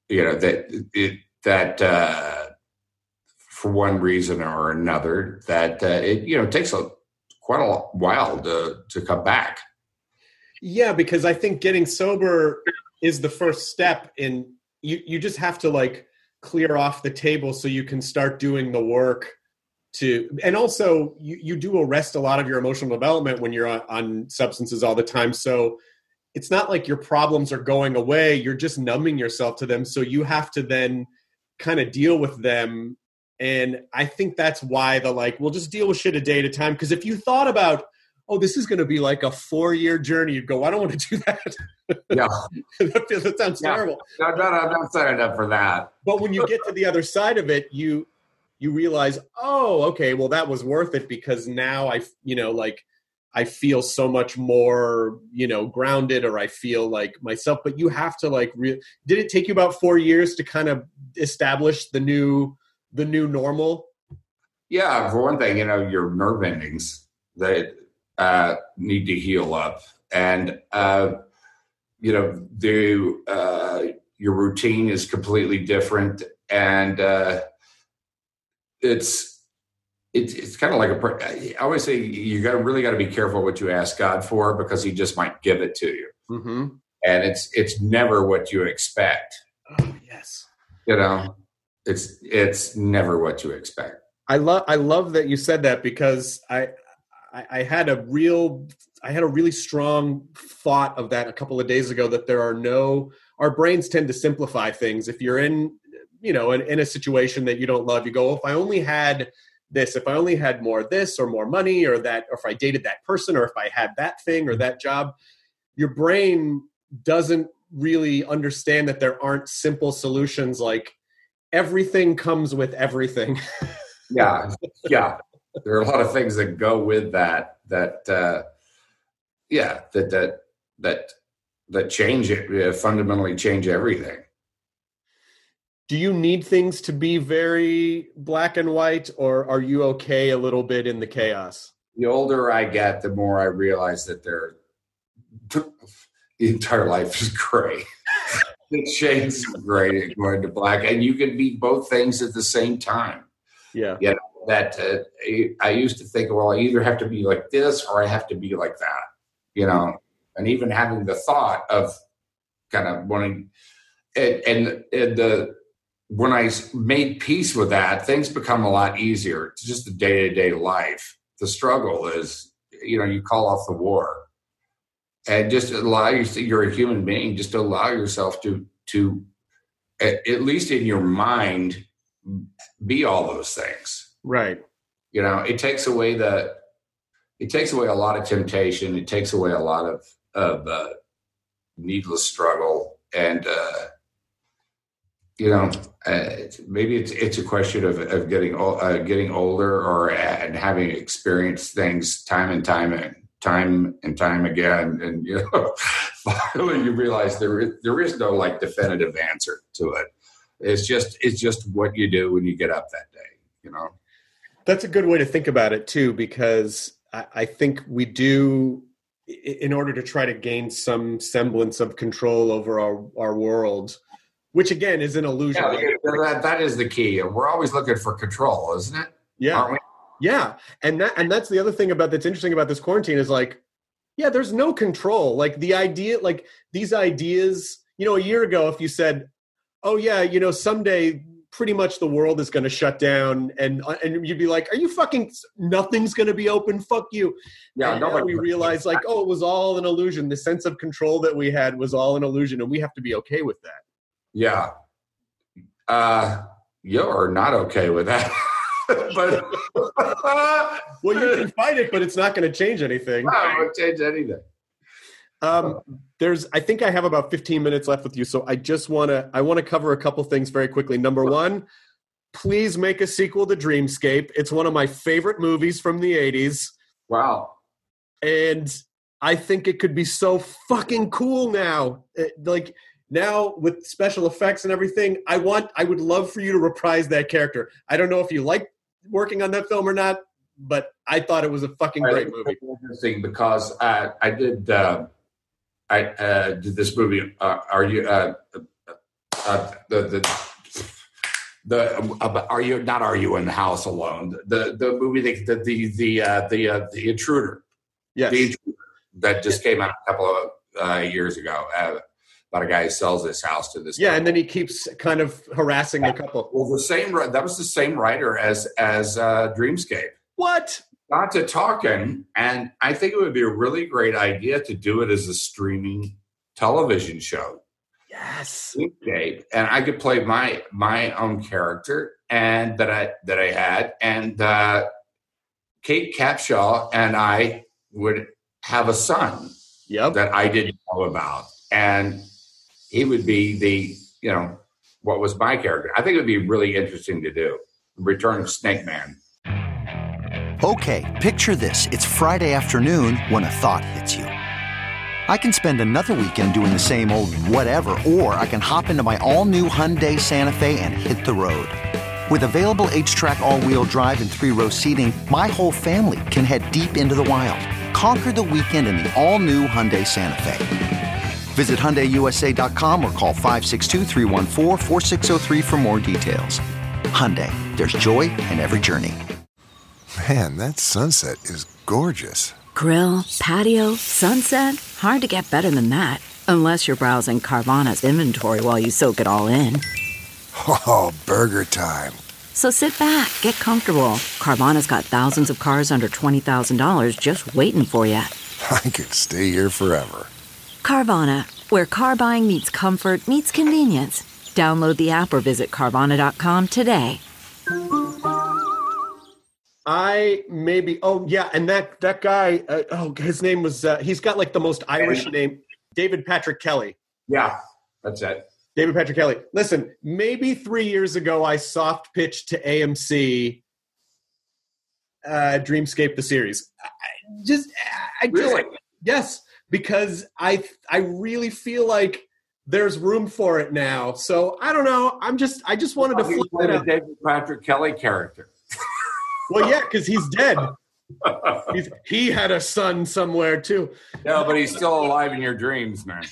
that for one reason or another, that it takes quite a while to come back. Yeah, because I think getting sober is the first step in, you just have to, like, clear off the table so you can start doing the work and also you do arrest a lot of your emotional development when you're on substances all the time. So it's not like your problems are going away. You're just numbing yourself to them. So you have to then kind of deal with them. And I think that's why we'll just deal with shit a day at a time. Because if you thought about, this is going to be like a 4-year journey, you'd go, I don't want to do that. Yeah. That sounds terrible. I'm not signing up for that. But when you get to the other side of it, you realize, okay, well, that was worth it, because now I feel so much more, grounded, or I feel like myself. But you have to did it take you about 4 years to kind of establish the new normal? Yeah. For one thing, your nerve endings, that need to heal up, and your routine is completely different, and it's kind of like I always say you really got to be careful what you ask God for, because He just might give it to you, and it's never what you expect. Oh yes, it's never what you expect. I love that you said that, because I had a really strong thought of that a couple of days ago, that our brains tend to simplify things. If you're in a situation that you don't love, you go, if I only had this, if I only had more of this or more money or that, or if I dated that person, or if I had that thing or that job, your brain doesn't really understand that there aren't simple solutions. Like, everything comes with everything. Yeah. Yeah. There are a lot of things that go with that change it, fundamentally change everything. Do you need things to be very black and white, or are you okay a little bit in the chaos? The older I get, the more I realize that the entire life is gray. It shades from gray going to black, and you can be both things at the same time. Yeah. That I used to think, well, I either have to be like this or I have to be like that, and even having the thought of kind of wanting, when I made peace with that, things become a lot easier. It's just the day-to-day life. The struggle is, you call off the war, and just allow you're a human being, just allow yourself to at least in your mind, be all those things. Right. It takes away a lot of temptation. It takes away a lot of needless struggle. And, maybe it's a question of getting older, and having experienced things time and time again. And, finally you realize there is no definitive answer to it. It's just what you do when you get up that day, That's a good way to think about it too, because I think we do, in order to try to gain some semblance of control over our world, which again is an illusion. Yeah, that is the key. And we're always looking for control, isn't it? Yeah. Aren't we? Yeah. And that's the other thing that's interesting about this quarantine is like, yeah, there's no control. Like the idea, like these ideas, a year ago, if you said, oh yeah, someday pretty much the world is going to shut down and you'd be like, are you fucking, nothing's going to be open? Fuck you. Yeah. And now we realize like, oh, it was all an illusion. The sense of control that we had was all an illusion and we have to be okay with that. Yeah. You're not okay with that. But well, you can fight it, but it's not going to change anything. No, it won't change anything. I think I have about 15 minutes left with you, so I want to cover a couple things very quickly. Number one, please make a sequel to Dreamscape. It's one of my favorite movies from the 80s. Wow. And I think it could be so fucking cool now. Now with special effects and everything, I would love for you to reprise that character. I don't know if you like working on that film or not, but I thought it was a fucking great movie. Interesting because I did this movie. Are you Are You Not Are You in the House Alone? The movie the Intruder. Yes. The Intruder that just came out a couple of years ago. About a guy who sells his house to this. Yeah, couple. And then he keeps kind of harassing the couple. Well, that was the same writer as Dreamscape. What? Got to talking, and I think it would be a really great idea to do it as a streaming television show. Yes. Dreamscape, and I could play my own character, and that I had, and Kate Capshaw and I would have a son. Yep. That I didn't know about, and he would be what was my character. I think it would be really interesting to do. Return of Snake Man. Okay, picture this. It's Friday afternoon when a thought hits you. I can spend another weekend doing the same old whatever, or I can hop into my all-new Hyundai Santa Fe and hit the road. With available H-Track all-wheel drive and 3-row seating, my whole family can head deep into the wild. Conquer the weekend in the all-new Hyundai Santa Fe. Visit HyundaiUSA.com or call 562-314-4603 for more details. Hyundai, there's joy in every journey. Man, that sunset is gorgeous. Grill, patio, sunset. Hard to get better than that. Unless you're browsing Carvana's inventory while you soak it all in. Oh, burger time. So sit back, get comfortable. Carvana's got thousands of cars under $20,000 just waiting for you. I could stay here forever. Carvana, where car buying meets comfort meets convenience. Download the app or visit Carvana.com today. And that guy, his name was, he's got like the most Irish name, David Patrick Kelly. Yeah, that's it. David Patrick Kelly. Listen, maybe 3 years ago, I soft pitched to AMC Dreamscape, the series. Yes, because I really feel like there's room for it now. So I don't know. I just wanted to flip it out. David Patrick Kelly character. Well, yeah, because he's dead. He had a son somewhere too. No, but he's still alive in your dreams, man.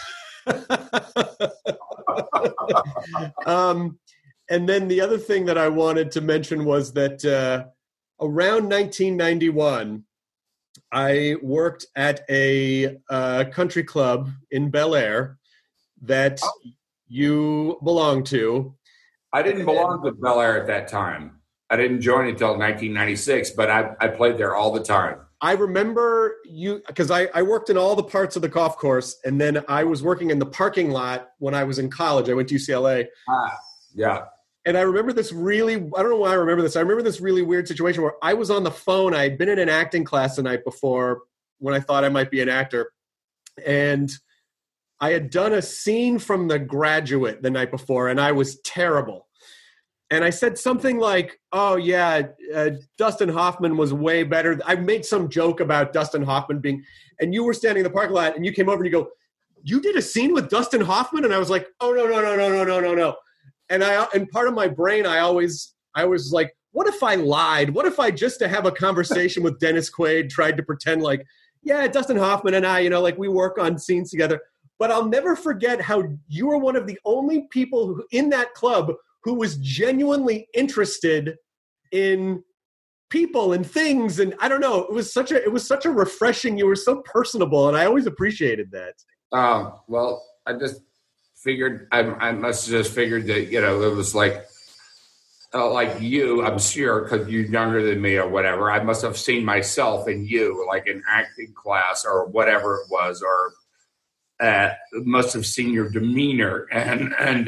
And then the other thing that I wanted to mention was that around 1991, I worked at a country club in Bel Air that you belong to. I didn't belong to Bel Air at that time. I didn't join until 1996, but I played there all the time. I remember you because I worked in all the parts of the golf course, and then I was working in the parking lot when I was in college. I went to UCLA. Yeah. And I remember this I don't know why I remember this. I remember this really weird situation where I was on the phone. I had been in an acting class the night before when I thought I might be an actor. And I had done a scene from The Graduate the night before, and I was terrible. And I said something like, oh, yeah, Dustin Hoffman was way better. I made some joke about Dustin Hoffman and you were standing in the parking lot, and you came over and you go, you did a scene with Dustin Hoffman? And I was like, oh, no. And part of my brain, I always like, what if I lied? What if I, just to have a conversation with Dennis Quaid, tried to pretend like, yeah, Dustin Hoffman and I, like we work on scenes together. but I'll never forget how you were one of the only people in that club who was genuinely interested in people and things. And I don't know, it was such a refreshing, you were so personable, and I always appreciated that. Well, I just figured, I must have just figured that, it was like you, I'm sure, because you're younger than me or whatever, I must have seen myself in you, like in acting class or whatever it was, or must have seen your demeanor and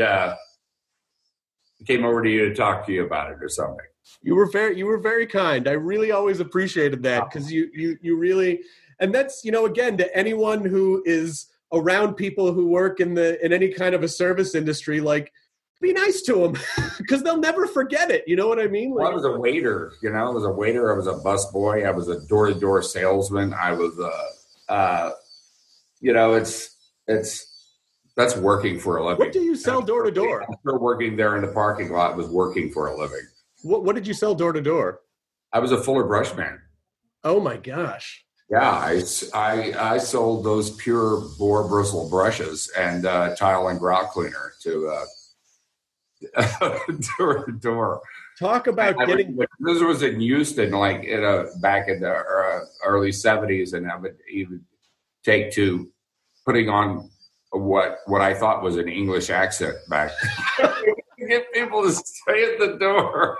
came over to you to talk to you about it or something. You were very kind. I really always appreciated that, because you really, and that's, again, to anyone who is around people who work in any kind of a service industry, like, be nice to them, because they'll never forget it. You know what I mean? Well, I was a waiter, I was a waiter. I was a busboy. I was a door-to-door salesman. I was that's working for a living. What do you sell door to door? I'm still working there in the parking lot. Was working for a living. What did you sell door to door? I was a Fuller brush man. Oh my gosh. Yeah, I sold those pure boar bristle brushes and tile and grout cleaner to door to door. Talk about getting. This was in Houston, like back in the early 70s, and I would even take to putting on what I thought was an English accent back. Get people to stay at the door.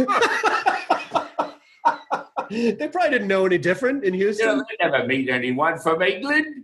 They probably didn't know any different in Houston. They never meet anyone from England.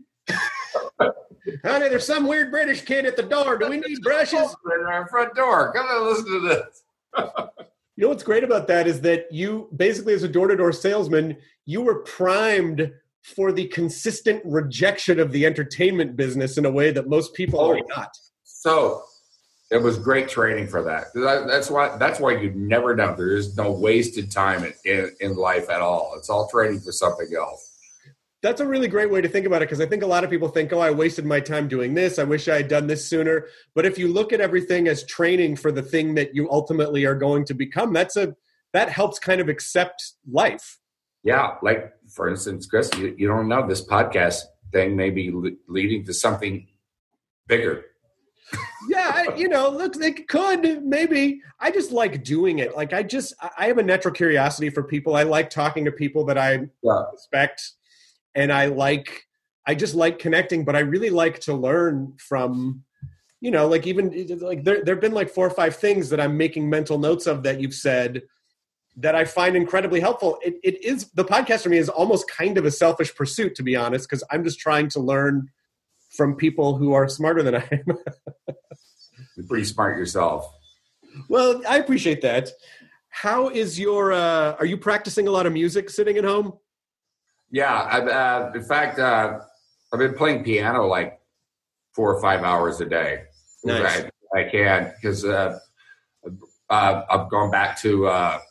Honey, there's some weird British kid at the door. Do we need brushes? In our front door. Come and listen to this. You know what's great about that is that you basically, as a door-to-door salesman, you were primed for the consistent rejection of the entertainment business in a way that most people are not. So it was great training for that. That's why you never know. There is no wasted time in life at all. It's all training for something else. That's a really great way to think about it, because I think a lot of people think, I wasted my time doing this. I wish I had done this sooner. But if you look at everything as training for the thing that you ultimately are going to become, that helps kind of accept life. Yeah. Like, for instance, Chris, you don't know, this podcast thing may be leading to something bigger. Yeah, look, they could, maybe. I just like doing it. Like, I have a natural curiosity for people. I like talking to people that I respect. And I just like connecting, but I really like to learn from, like, even like there've been like 4 or 5 things that I'm making mental notes of that you've said that I find incredibly helpful. It is, the podcast for me is almost kind of a selfish pursuit, to be honest, because I'm just trying to learn from people who are smarter than I am. You're pretty smart yourself. Well, I appreciate that. How is are you practicing a lot of music sitting at home? Yeah, in fact, I've been playing piano like 4 or 5 hours a day. Nice. I can, because I've gone back to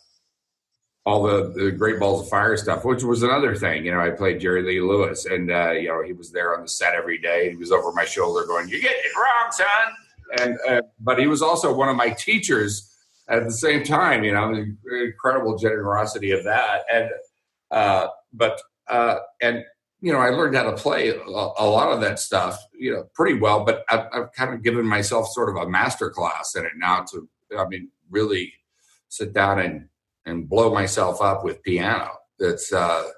all the Great Balls of Fire stuff, which was another thing. I played Jerry Lee Lewis, and he was there on the set every day. He was over my shoulder going, "You're getting it wrong, son." And but he was also one of my teachers at the same time. Incredible generosity of that, and I learned how to play a lot of that stuff, pretty well, but I've kind of given myself sort of a master class in it now to, really sit down and blow myself up with piano. It's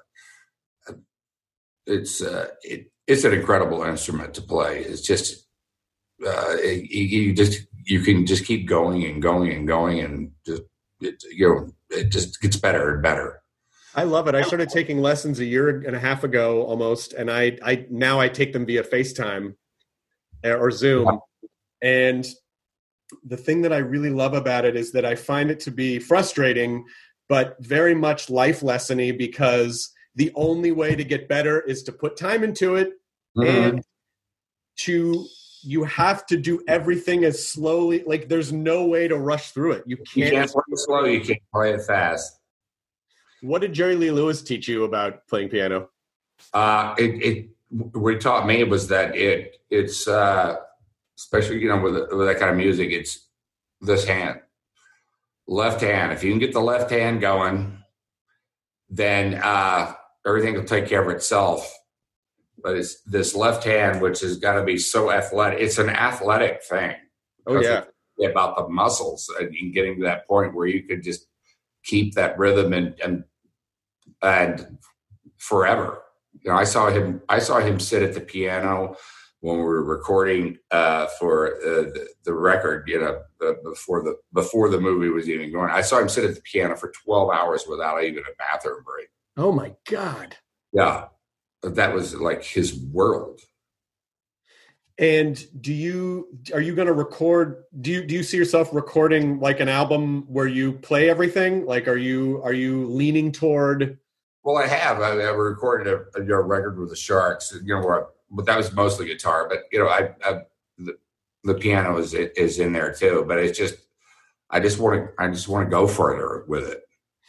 an incredible instrument to play. It's just, you can just keep going and going and going, and it just gets better and better. I love it. I started taking lessons 1.5 years ago almost, and I now take them via FaceTime or Zoom. And the thing that I really love about it is that I find it to be frustrating, but very much life lesson-y, because the only way to get better is to put time into it, and you have to do everything as slowly. Like, there's no way to rush through it. You can't play it slow. You can't play it fast. What did Jerry Lee Lewis teach you about playing piano? What he taught me was that it's especially with that kind of music, it's this hand, left hand. If you can get the left hand going, then everything will take care of itself. but it's this left hand, which has got to be so athletic. It's an athletic thing. Oh, yeah. It's about the muscles and getting to that point where you could just keep that rhythm and forever. You know, I saw him sit at the piano when we were recording for the record, you know, before the movie was even going. I saw him sit at the piano for 12 hours without even a bathroom break. Oh my God. Yeah. But that was like his world. And are you going to record, do you see yourself recording like an album where you play everything? Like, are you leaning toward? Well, I have. I recorded a record with the Sharks, you know, but that was mostly guitar. But you know, the piano is in there too. But it's just, I just want to go further with it.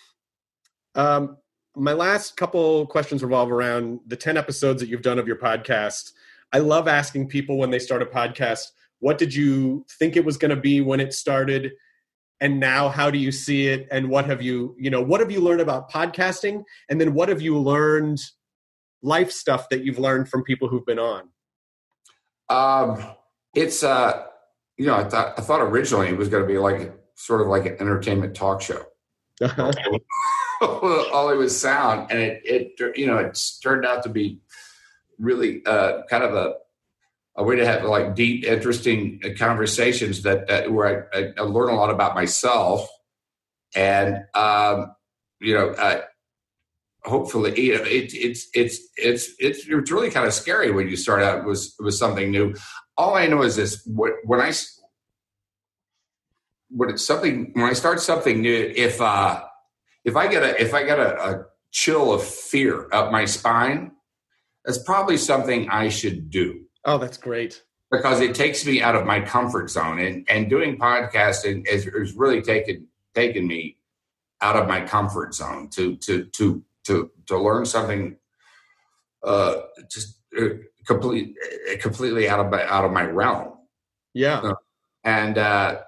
My last couple questions revolve around the 10 episodes that you've done of your podcast. I love asking people when they start a podcast, what did you think it was going to be when it started? And now how do you see it? And what have you learned about podcasting? And then what have you learned, life stuff that you've learned from people who've been on? It's, you know, I thought originally it was going to be like sort of like an entertainment talk show. All it was sound. And it you know, it's turned out to be really kind of a way to have like deep, interesting conversations that where I learn a lot about myself, and you know, hopefully, you know, it's really kind of scary when you start out with something new. All I know is this: when I start something new, if I get a chill of fear up my spine, that's probably something I should do. Oh, that's great. Because it takes me out of my comfort zone. And doing podcasting has really taken me out of my comfort zone to learn something completely out of my realm. Yeah. And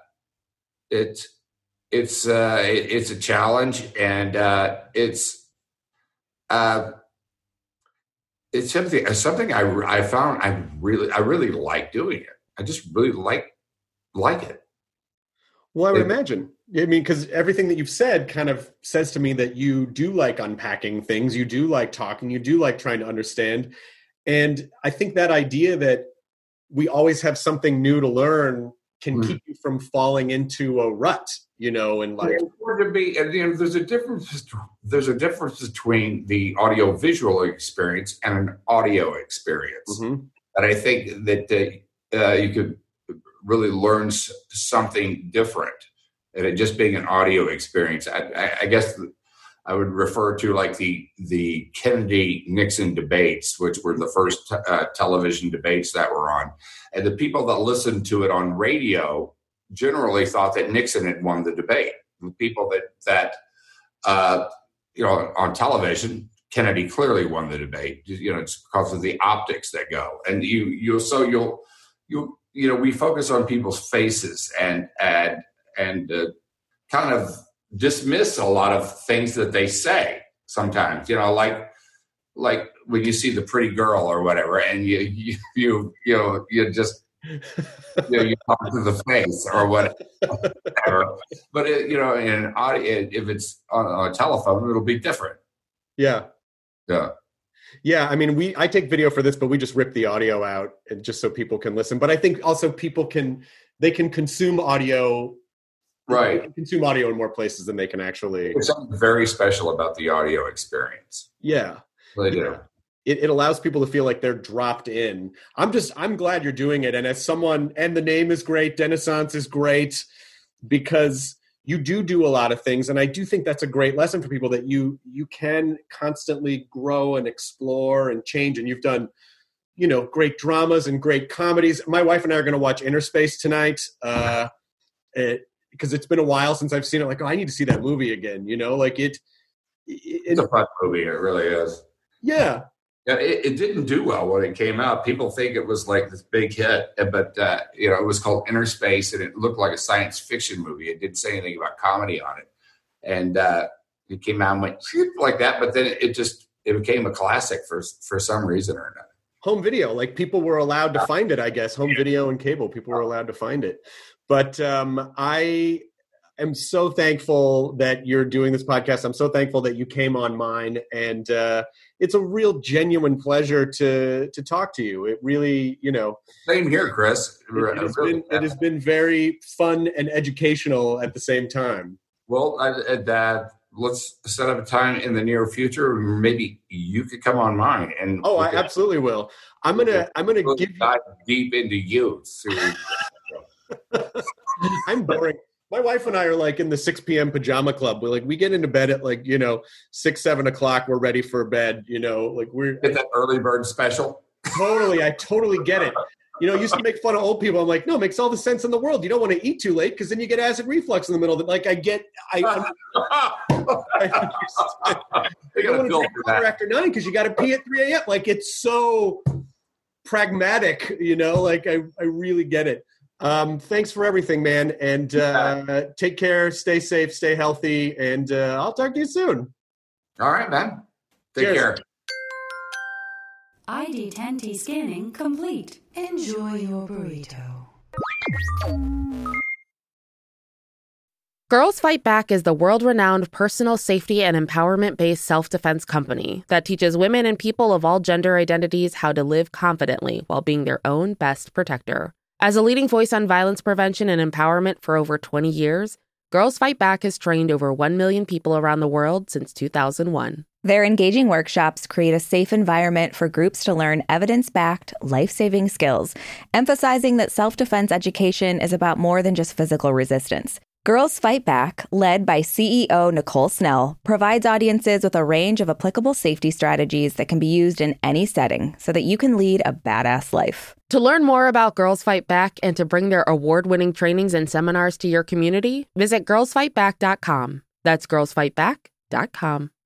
it's a challenge, and it's something I found I really like doing it. I just really like it. Well, I would imagine. I mean, because everything that you've said kind of says to me that you do like unpacking things. You do like talking. You do like trying to understand. And I think that idea that we always have something new to learn can keep you from falling into a rut, you know, and like. There's a difference between the audio visual experience and an audio experience. Mm-hmm. And I think that you could really learn something different, and it just being an audio experience. I guess I would refer to like the Kennedy-Nixon debates, which were the first television debates that were on. And the people that listened to it on radio generally thought that Nixon had won the debate. The people that you know, on television, Kennedy clearly won the debate. You know, it's because of the optics that go. And you know, we focus on people's faces and kind of dismiss a lot of things that they say sometimes, you know, like when you see the pretty girl or whatever, and you just, you know, you talk to the face or whatever. But you know, in audio, if it's on a telephone, it'll be different. Yeah. Yeah. Yeah. I mean, I take video for this, but we just rip the audio out and just so people can listen. But I think also people can consume audio. Right. They can consume audio in more places than they can actually. There's something very special about the audio experience. Yeah. They do. It allows people to feel like they're dropped in. I'm glad you're doing it. And as someone, and the name is great, Denaissance is great, because you do a lot of things. And I do think that's a great lesson for people, that you can constantly grow and explore and change. And you've done, you know, great dramas and great comedies. My wife and I are going to watch Innerspace tonight. Because it's been a while since I've seen it. Like, oh, I need to see that movie again. You know, like it's a fun movie. It really is. Yeah. Yeah. It didn't do well when it came out. People think it was like this big hit, but you know, it was called Innerspace, and it looked like a science fiction movie. It didn't say anything about comedy on it, and it came out and went like that. But then it became a classic for some reason or another. home video. Like people were allowed to find it, I guess. Home video and cable, people were allowed to find it. But I am so thankful that you're doing this podcast. I'm so thankful that you came on mine. And it's a real genuine pleasure to talk to you. It really, Same here, Chris. It has been very fun and educational at the same time. Well, let's set up a time in the near future. Maybe you could come on mine. And I absolutely will. I'm gonna give dive deep into you. I'm boring. My wife and I are like in the 6 p.m. pajama club. We get into bed at 6, 7 o'clock. We're ready for bed. We're get that early bird special. I totally get it. Used to make fun of old people. I'm like, no, it makes all the sense in the world. You don't want to eat too late because then you get acid reflux in the middle of it. I don't want to drink water after 9 because you got to pee at 3 a.m. It's so pragmatic, I really get it. Thanks for everything, man. And take care, stay safe, stay healthy, and I'll talk to you soon. All right, man. Take care. ID10T scanning complete. Enjoy your burrito. Girls Fight Back is the world-renowned personal safety and empowerment-based self-defense company that teaches women and people of all gender identities how to live confidently while being their own best protector. As a leading voice on violence prevention and empowerment for over 20 years, Girls Fight Back has trained over 1 million people around the world since 2001. Their engaging workshops create a safe environment for groups to learn evidence-backed, life-saving skills, emphasizing that self-defense education is about more than just physical resistance. Girls Fight Back, led by CEO Nicole Snell, provides audiences with a range of applicable safety strategies that can be used in any setting so that you can lead a badass life. To learn more about Girls Fight Back and to bring their award-winning trainings and seminars to your community, visit girlsfightback.com. That's girlsfightback.com.